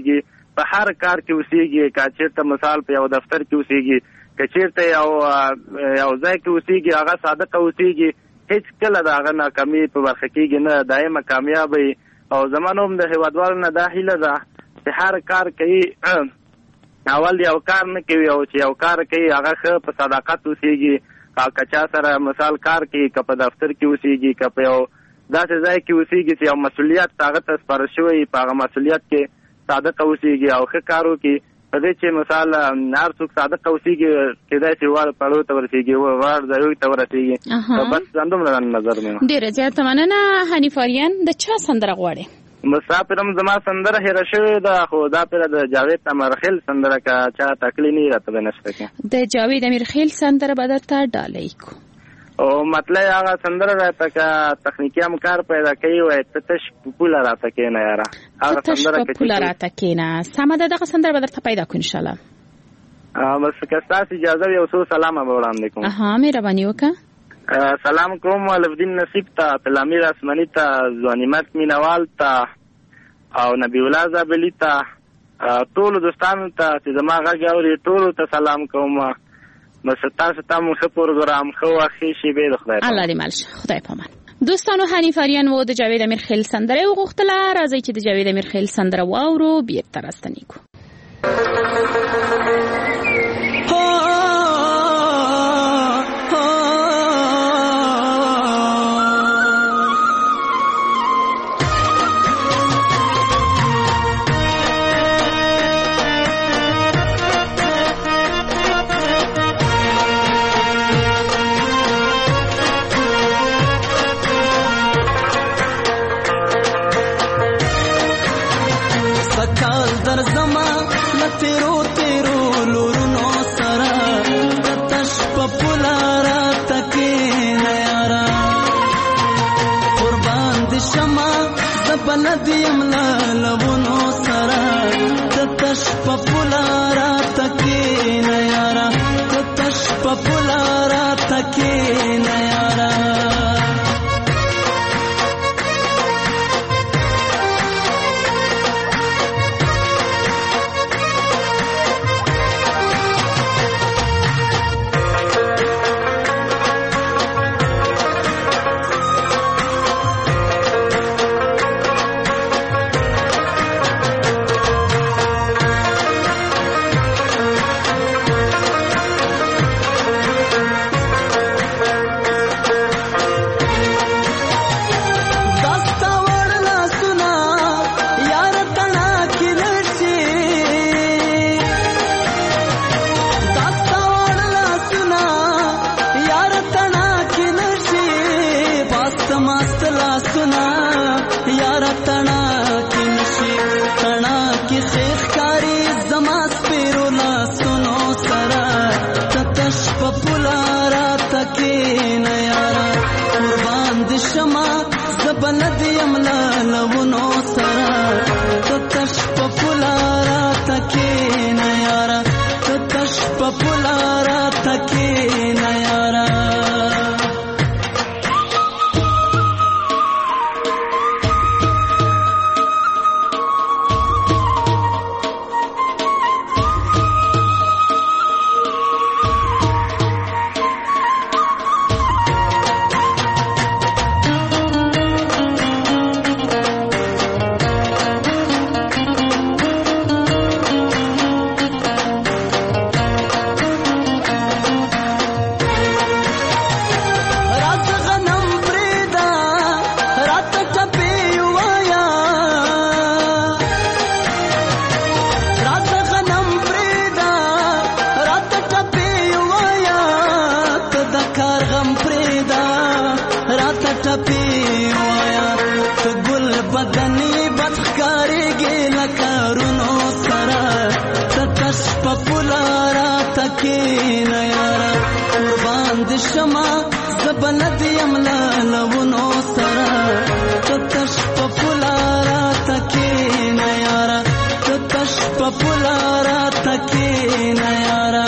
S24: په هر کار کې اوسېږي، که چېرته مثال په یو دفتر کې اوسېږي، که چېرته یو یو ځای کې اوسېږي هغه صادقه اوسېږي، هیڅ کله د هغه ناکامي په برخه کېږي نه، دایمه کامیاب وي. او زما نوم د هېوادوالو نه دا هیله ده چې هر کار کوي اول یو کار نه کوي، او چې یو کار کوي هغه ښه په صداقت اوسېږي. او که چا سره مثال کار کوي، که په دفتر کې اوسېږي، که په یو داسې ځای کې اوسېږي چې یو مسؤلیت هغه ته سپاره شوی، په هغه مسؤلیت کې صادقه اوسېږي او ښه کار وکړي. په دې چې مثال هر څوک صادقه اوسېږي، کېدای شي وړ پړو ته ورسېږي، وړ ځایو ته ورسېږي. بس همدومره نظر مې.
S23: ډېره زیاته مننه. حنیف آریان، د چا سندره غواړې؟
S24: مسافرم زما سندره هېره شوې ده، خو دا پیره د جاوید امیرخیل سندره که چا تکلی نه راته به نشته کې
S23: د جاوید امیرخیل سندره به درته ډالۍ کو.
S24: او مطلب هغه سندره راته که تخنیکي همکار پیدا کوي وایي ته تش په پوله راته کښېنه یاره، هغه سندره
S23: په پوله راته کښېنه. سمه ده، دغه سندره به درته پیدا کړو انشاءالله.
S24: بس که ستاسو اجازه وي یو څو سلامه به وړاندې کوم.
S23: ها مهرباني وکړه.
S24: سلام کوم الفدین نصیب ته، پلامیر اسمنی ته، ځوانیمت مینوال ته او نبی الله زابلی ته، ټولو دوستانو ته چې زما غږ اوري ټولو ته سلام کوم. بس تاسو ته مو ښه پروګرام، ښه وخت، ښې شېبې د خدای پامان.
S23: الله دې مل شه. خدای پامان. دوستانو، حنیف آریان و د جاوید امیرخیل سندره وغوښتله. راځئ چې د جاوید امیرخیل سندره واورو، بیرته راستنې کو.
S3: بلدیم لالونو سرا تتش پپولارا تکی نیارا تتش پپولارا تکی نیارا بلدیم لالونو سرا تتش پپولارا تکی نیارا تتش پپولارا تکی نیارا بلدیم لالونو سرا تتش پپولارا تکی نیارا تتش پپولارا تکی نیارا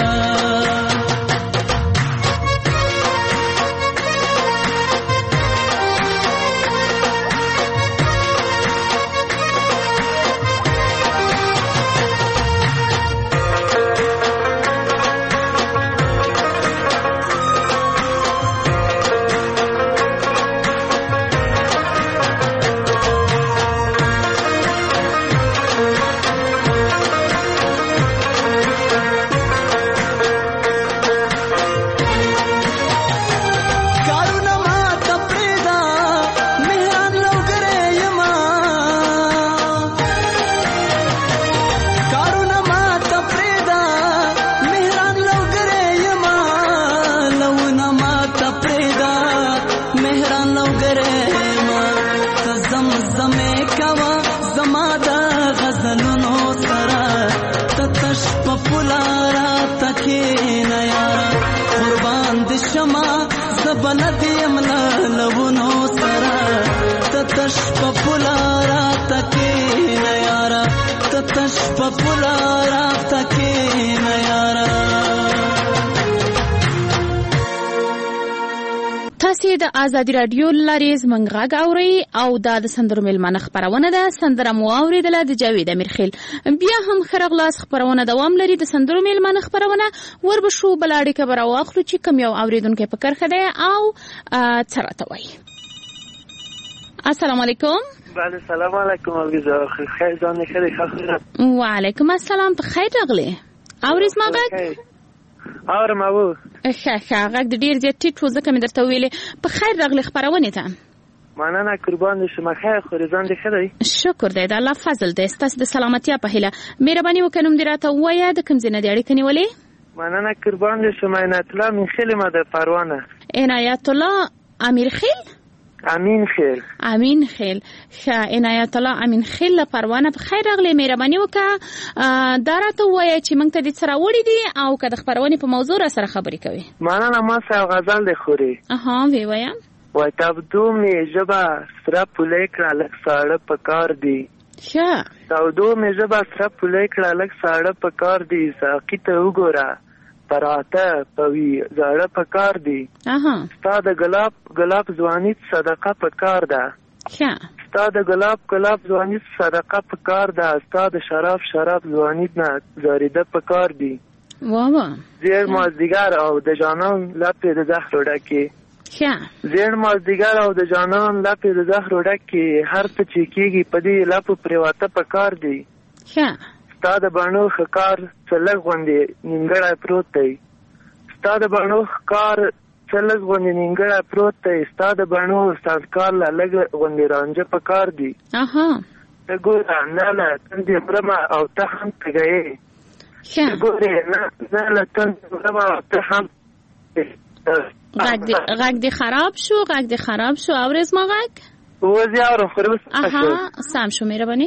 S3: زبلد يملا لونو سرا تتش پپولارا تکین یارا تتش پپولارا تکین یارا.
S23: تاسو د آزادی رادیو لارې زموږ غږ اورئ او دا د سندرو میلمانه خپرونه ده. سندره مو اورېدله د جاوید امیرخیل. بیا هم ښه راغلاست. خپرونه دوام لري. د سندرو میلمانه خپرونه وربشو بله اړیکه به راواخلو چې کوم یو اورېدونکی په کرښه دی او څه راته وایي. السلام علیکم.
S6: بله سلام علیکم الویزا. خیر ځان ښه دی؟
S23: وعلیکم السلام. په خیر راغلی. اورې زما غږ؟
S6: اورم او
S23: ښه ښه غږ د ډېر زیات ټیټ و ځکه مې درته وویلې. په خیر راغلی خپرونې ته.
S6: مننه قربان دې شم. خیر خو ځان دې ښه دی؟
S23: شکر دی. د الله فضل دی. ستاسو د سلامتیا په هیله. مهرباني وکړه نوم دې راته ووایه. د کوم ځای نه دې اړیکه نیولې؟
S6: مننه قربان دې شم. عنایت الله امینخیل یم د پروانه.
S23: عنایت الله امیرخیل؟
S6: امین خیل.
S23: امین خیل. ښه عنایت الله امین خیل له پروانه. په خیر راغلی. مهرباني وکړه دا راته ووایه چې موږ ته دې څه راوړي دي او که د خپرونې په موضوع را سره خبرې کوي.
S6: مننه. ما سره غزل دی خوري.
S23: اها وی وایم.
S6: وای تابدو مې ژبه سره پولی کړه لږ ساړه په کار دی.
S23: ښه.
S6: تابدو مې ژبه سره پولی کړه لږ ساړه په کار دی. ساقي ته وګوره پراته پوي زاړه په کار دی.
S23: اها.
S6: ستا د ګلاب ګلاب ځواني صدقه په کار ده.
S23: ښه.
S6: ستا د ګلاب ګلاب ځواني صدقه په کار ده. ستا د شراب شراب ځواني نه زاریده په کار دی.
S23: واه
S6: زیر مازدیګر او د جانان لپې د زهر ډکې.
S23: ښه.
S6: زیر مازدیګر او د جانان لپې د زهر ډکې. هر څه چې کېږي په دې لپو پرېواته په کار دی.
S23: ښه.
S6: ستا د بڼو ښکار څه لږ غوندې نیمګړی پروت دی. ستا د بڼو ښکار څه لږ غوندې نیمګړی پروت دی. ستا د بڼو سازکار له لږ غوندې رانجه په کار دی.
S23: اها.
S6: ته ګوره نه له تندې مرمه او ته هم تږه یې.
S23: ښه.
S6: ته ګورې نه له تندې مرمه او ته هم
S23: غږ دې خراب شو. غږ دې خراب شو. اورې زما غږ؟
S6: وځي اورم خو اوس
S23: اها سم شو. مهرباني.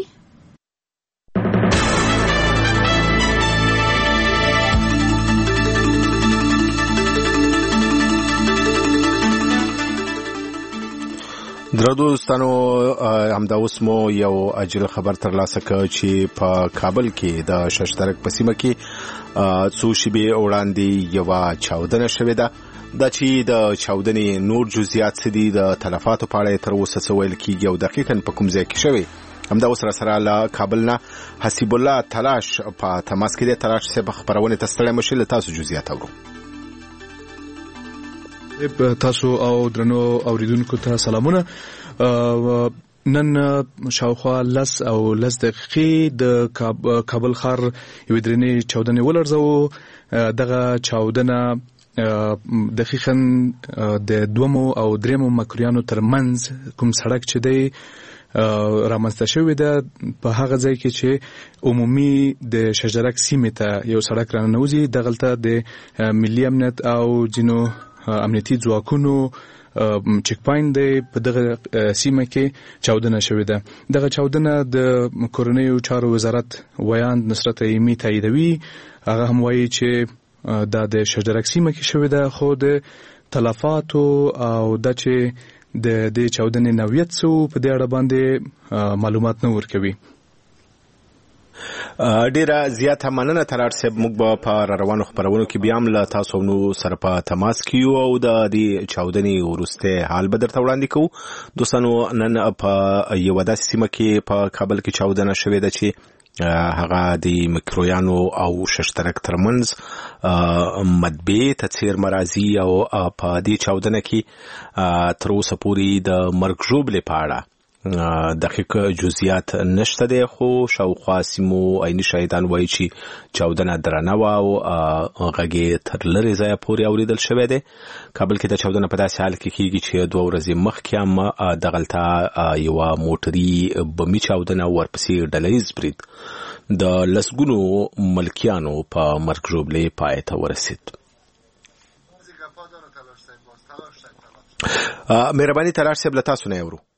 S1: درودو دوستانو. همدا اوس مو یو اجل خبر ترلاسه کړ چې په کابل کې د ششترک په سیمه کې څو شیبې وړاندې یوه چاودنه شوې ده. دا چې د چاودنې نور جزئیات څه دي د تلفاتو په اړه تر اوسه څه ویل کېږي او دقیقاً په کوم ځای کې شوی. همدا اوس را سره له کابل نه حسیب الله تلاش په تماس کې دی. تلاش صاحب خبرونه ته ستړی مشل تاسو جزئیات اورو.
S7: تاسو او درنو اوریدونکو ته سلامونه. نن شاوخوا لس او لس دقیقې د کابل ښار یو درنې چاودنې ولرزو. دغه چاودنه دقیقاً د دومو او دریمو مکرویانو ترمنځ کوم سړک چې دی رامنځته شوی ده په هغه ځای کې چې عمومي د شجرک سیمې ته یو سړک راننوځي. دغلته د ملي امنیت او جنو امنیتي ځواکونو چک پاینټ دی. په دغه سیمه کې چاودنه شوې ده. دغه چاودنه د کورنیو چارو وزارت ویاند نصرت ایمي تاییدوي. هغه هم وایي چې دا د شجرک سیمه کې شوې ده خو د تلفاتو او د چې د دې چاودنې نوعیت څه په دې اړه باندې معلومات نه ورکوي.
S1: ډیره زیاته مننه ترار صاحب. موږ به په روانو خبرونو کې بیا هم له تاسو نو سره په تماس کیو او د دې چاودنې ورسته حال به درته وړاندې کوو. دوستانو نن په یو داسې سیمه کې په کابل کې چاودنه شوې ده چې هغه د مکرویانو او ششترک ترمنځ مطبعې ته څیر مرازي او په دې چاودنه کې تر اوسه پورې د مرګ ژوبلې په اړه دقیق جزئیات نشته دی خو شاوخوا سیمو عیني شاهدان وایي چې چاودنه درنه وه او غږ تر لرې ځایه پورې اورېدل شوی دی. کابل کې د چاودنه په داسې حال کې کېږي چې دوه ورځې مخکې هم دغلته یوه موټري بمي چاودنه ورپسې ډلهییز برید د لسګونو ملکیانو په مرګ ژوبلې پای ته ورسید. مهرباني تلاش صاحب له تاسو نه اورو.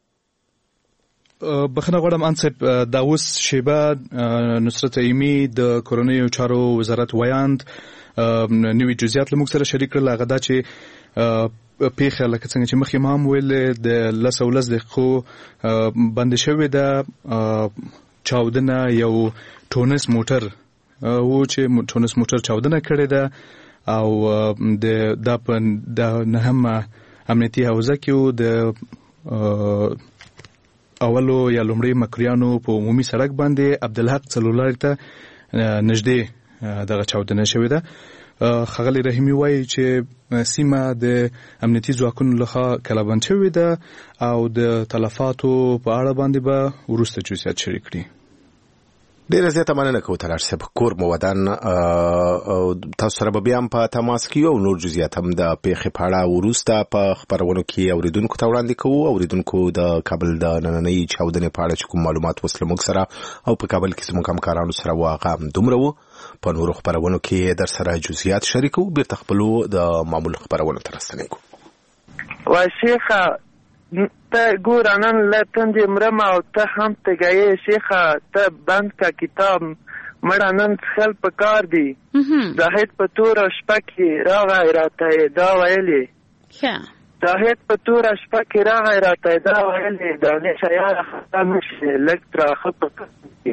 S7: بخنه غواړم انصب دا اوس شیبه نصرت ایمي د کورنیو چارو وزارت ویاند نوې جزئیات له موږ سره شریک کړل. هغه دا چې پیښه لکه څنګه چې مخکې ما هم ویل د لس او لس دقیقو بند شوې ده چاودنه یو ټونس موټر و چې ټونس موټر چاودنه کړې ده او د دا په د نهمه امنیتي حوزه کې د اولو یا لومړی مکریانو په عمومي سړک باندې عبدالحق څلورلارې ته نږدې دغه چاودنه شوې ده. ښاغلی رحیمي وایي چې سیمه د امنیتي ځواکونو لخوا کلابند شوې ده او د تلفاتو په اړه باندې به وروسته جزئیات شریک کړي.
S1: ډیره زیاته مننه کوو تلار صاحب. کور مو ودان تاسو سره به بیا هم په تماس کې او نور جزئیات هم د پیښې په اړه وروسته په خبرونو کې اوریدونکو ته وړاندې کوو. اوریدونکو د کابل د نننۍ چاودنې په اړه چې کوم معلومات وسله موږ سره او په کابل کې زموږ همکارانو سره واغه هم دومره وو. په نورو خبرونو کې در سره جزئیات شریکو. بیرته خپلو د معمول خبرونو ته راستنیږو.
S6: وای شیخه ته ګور نن له تندې مرمه او ته هم تګایې شیخه ته بند کا کتاب مړه نن خل په کار دی زاهد په تور شپه کې راغی راته دا ویلې زاهد په تور شپه کې راغی راته دا ویلې دا نه شیار خطا نشي لکترا خپه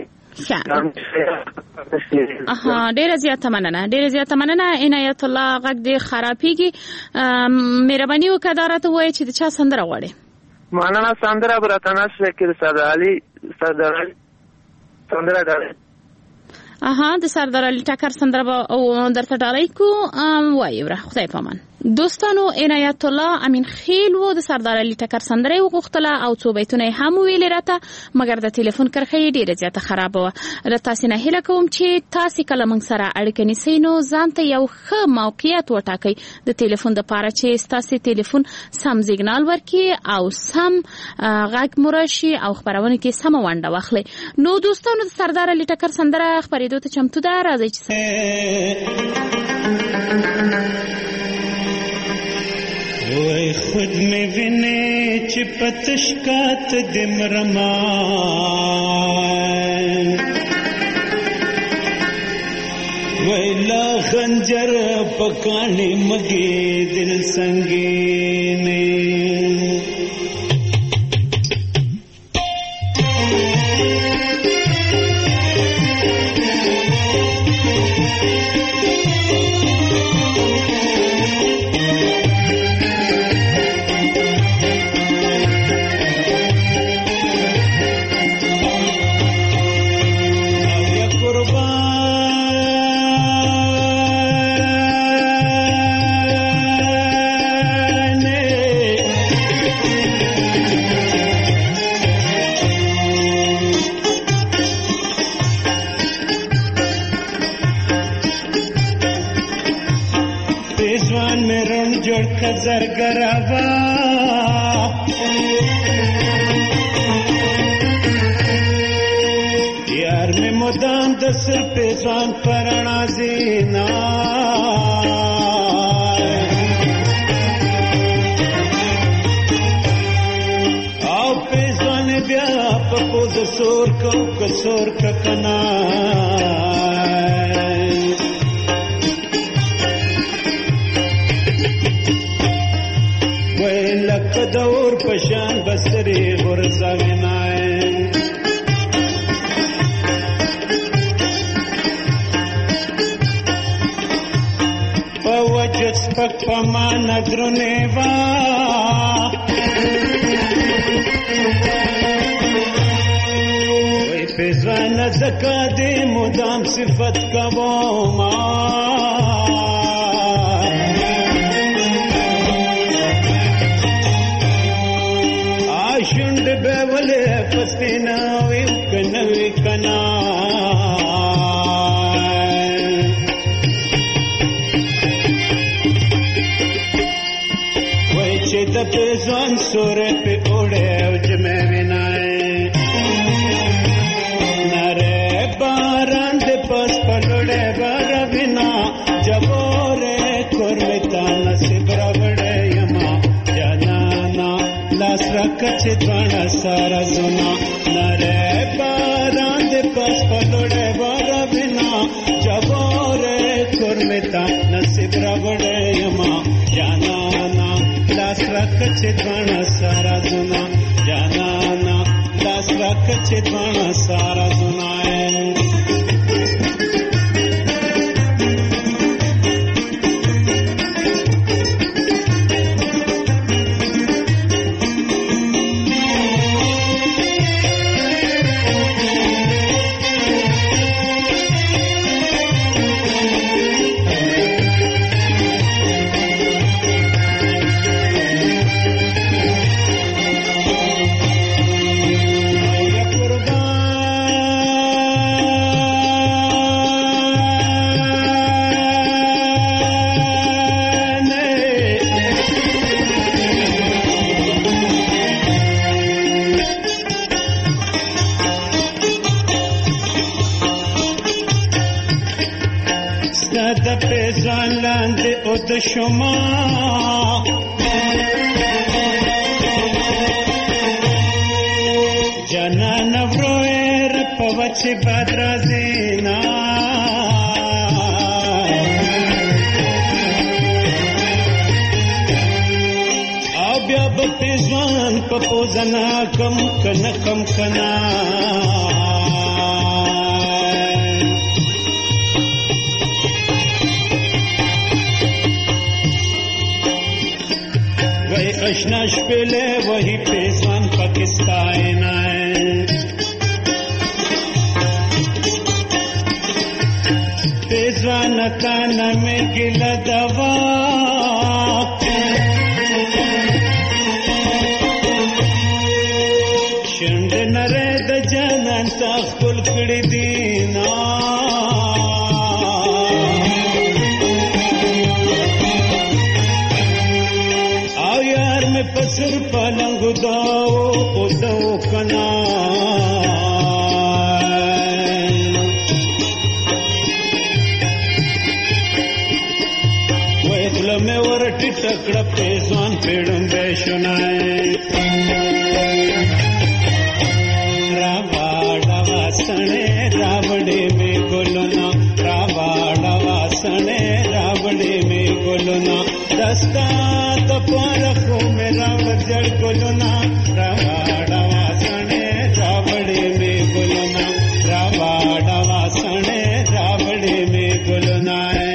S23: اها ډیره زیاته مننه ډیره زیاته مننه عنایت الله غږ دې خرابېږي. مهرباني وکړه دا راته ووایه چې د چا سندره غواړې؟
S6: مننه سندره به راته نشوه کې د سردار علي سردار علي سندره ډالۍ
S23: اها د سردار علي ټکر سندره به درته ډالۍ کو. وایي وره خدای پامان دوستانو. عنایت الله امین خیل و د سردار علي ټکر سندره وغوښتله او څو بیتونه هم ویلې راته مګر د ټلیفون کرښه ډیره زیاته خراب و. له تاسو نه هیله کوم چې تاسو کله موږ سره اړیکه نیسئ نو ځان ته یو ښه موقعیت وټاکئ د ټلیفون لپاره چې تاسو ټلیفون سم سیګنال ورکړي او سم غږ مو راشي او خبرونه کې سم ونډه واخلي. نو دوستانو د سردار علي ټکر سندره خبرېدو ته چمتو ده. راځئ چې
S3: وای خود میں وینے چپتشکات دمرمان وای لا خنجر پکانے مگے دل سنگینے زرگرابا یار میں مدام دسر پیزان پرانا زینا آو پیزان بیا پپوز سور کو کسور ککنا دور پشان بسری غرزا وینائیں پوجت سپک پمان ادرنے وا وی پیزوان زکا دے مدام صفت کا ووما شند بیولے پستینا ویکن ویکنا وی چه دا پیزوان سورے پی اوڑے اوج میں وینائے نارے باران دے پس پلوڑے بارا وینا جبورے کورمیتا نصیب راوڑے یما جانانا لاس رکچ دونا سارا زنا نرے باران دے پس پلوڑے بارا بنا جبورے کرمتا نصیب راوڑے یما جانانا چتوانا سارا سنائے شما جنان ورویر پوچ بدر زینا او بیا بپیزوان پپوزنا کم کن کم کنا اشناش پلے وہی پیزوان پاکستان آئے پیزوان تانا میں گلا دوا شند نرے د جانان تا خپل کړی دینا پسر پلنگ داو پودو کنا ویدل میں ورٹی ٹکڑ پیزوان پیڑن بے شنائے راواڑا واسنے راوڑی میں گلنا راواڑا واسنے راوڑی میں گلنا دستا پارخو میرا وجڑ گلنا راواڑا واسنے راوڑی میں گلنا راواڑا واسنے راوڑی میں گلنا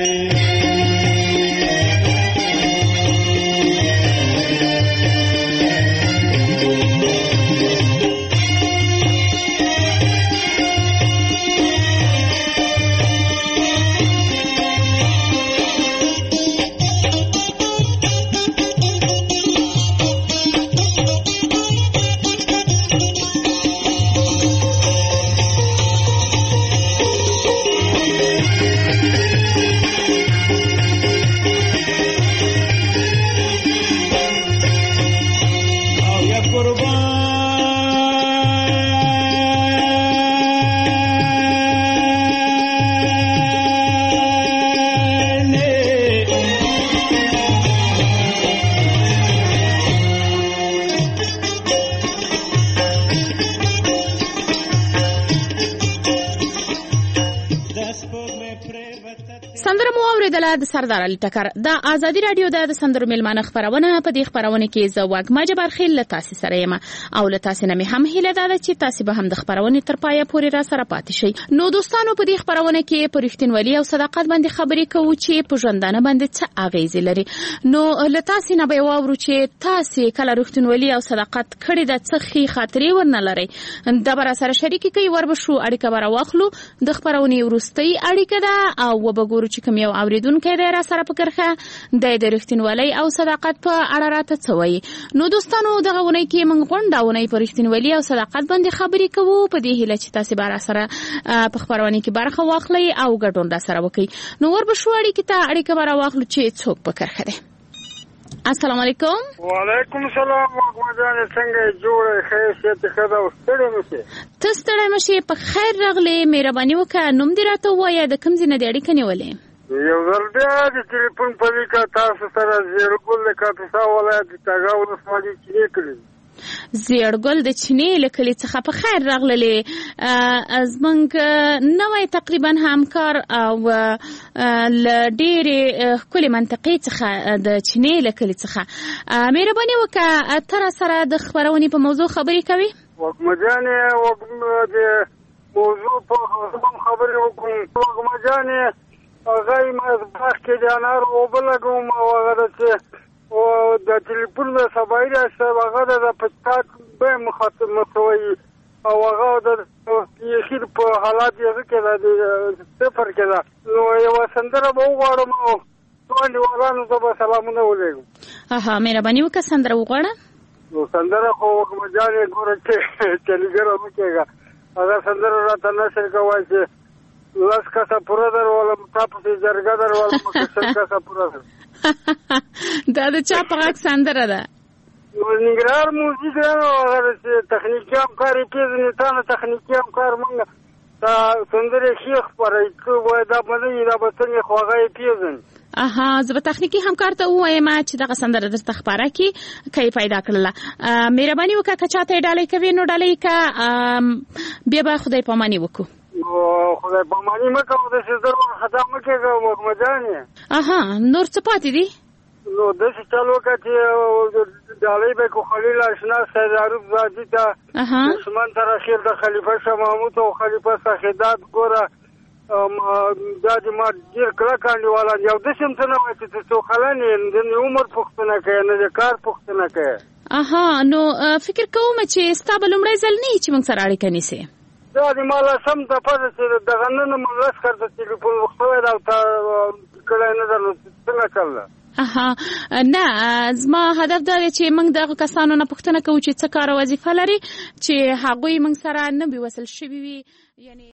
S23: د سردار علي ټکر د ازادي رادیو د سندرو ملمانه خبرونه په دې خبرونه کې زه واګما جبار خیل له تاسو سره یم او له تاسو نه مې هم هیله ده چې تاسو به هم د خبرونه تر پایه پورې را سره پاتې شئ. نو دوستانو په دې خبرونه کې په رښتینولي او صداقت باندې خبرې کوو چې په ژوندانه باندې څه اغیز لري. نو له تاسو نه به واورو چې تاسو کله رښتینولي او صداقت کړی د څه خي خاطرې ورنه لري د بر سره شریک کوي وربشو اړیکه بر واخلو د خبرونه ورستي اړیکه ده او وبګورو چې کوم یو اوریدونکو د را سره پکرخه د رښتینولۍ او صداقت په اړه راته څوي. نو دوستانو دغه ونی کې موږ غونډاونه پر رښتینولۍ او صداقت باندې خبرې کوو په دې هیله چې تاسو به را سره په خبرونه کې برخه واخلئ او ګډون را سره وکړئ. نو وربشو اړیکه ته اړیکه بر واخلو چې څوک پکرخه ده. السلام علیکم.
S8: وعلیکم السلام. وګورئ څنګه جوړه خیریت خدا وستړی مشه.
S23: تاسو ستړی مشه په خیر راغلی. مهرباني وکړه نوم دې راته ووایه د کوم ځای نه دې اړیکه نیولې؟
S8: یو ځل بیا د ټلیفون په لیکه تاسو سره زیړګل د کاپیسا ولایت د تاګاو ولسوالۍ چینې کړي.
S23: زیړګل د چینې له کلي څخه په خیر راغللې. زموږ نوی تقریبا همکار او له ډېرې ښکلې منطقې څخه د چینې له کلي څخه مهرباني وکړه ته را سره د خپرونې په موضوع خبرې کوي.
S8: وګمجانې د موضوع په خبرې وکړم وګمجانې هغه یې باغ کې د انارو اوبه لګوم او هغه چې د ټلیفون د سبایي راشه هغه د پچات به مخوي او هغه د یخیر په حالات یې کې د صفر کې ده نو یو سندره به وغواړم او ټول ولانو ته به سلامونه ولېږم.
S23: اها مهرباني وکړه سندره وغواړه.
S8: نو سندره خو وګمجانې ګوره چې ټلیګره مه کېږه هغه سندره راته نشر کوای چې لس کسه پوره در ولم تا پسې جرګه در ولم شل کسه پوره در.
S23: دا د چا په غږ سندره ده؟
S8: ننګرهار موزیک دی نو هغه چې تخنیکي همکار یې پېژنې تا نه تخنیکي همکار مونږ دا سندرې ښې خپروي که وایي دا به نه وي دا به څنګه خو هغه یې پېژني.
S23: اها زه به تخنیکي همکار ته ووایم چې دغه سندره درته خپاره کړي که یې پیدا کړله. مهرباني وکړه که چاته یې ډالۍ کوې نو ډالۍ که بیا به خدای پاماني وکړو.
S8: خدای پاماني مه کوه داسې زر وارخطا مه کېږه وګمجانې.
S23: اها نور څه پاتې دي؟
S8: نو داسې چل وکړه چې ډالۍ به کړو خلیل اشنا سید عروف زادي ته دشمن ته رخیر د خلیفه شاه محمود او خلیفه سخیدات ګوره دا د ما ډېر کلک انډیوالان یو داسې هم څه نه وایي چې ته څو کلن یې د عمر پوښتنه کوې نه د کار پوښتنه کوې.
S23: اها نو فکر کوم چې ستا به لومړی ځل نه وي چې موږ سره اړیکه نیسې.
S8: دا د ما لسم دفعه ده چې دغه نن مې لس کارته تلیفون وختوی ده او تا کړی نه ده نو څنګه چل ده؟
S23: اها نه زما هدف دا دی چې موږ دغه کسانو نه پوښتنه کوو چې څه کار او وظیفه لري چې هغوی موږ سره نه وي وصل شوي وي. یعنی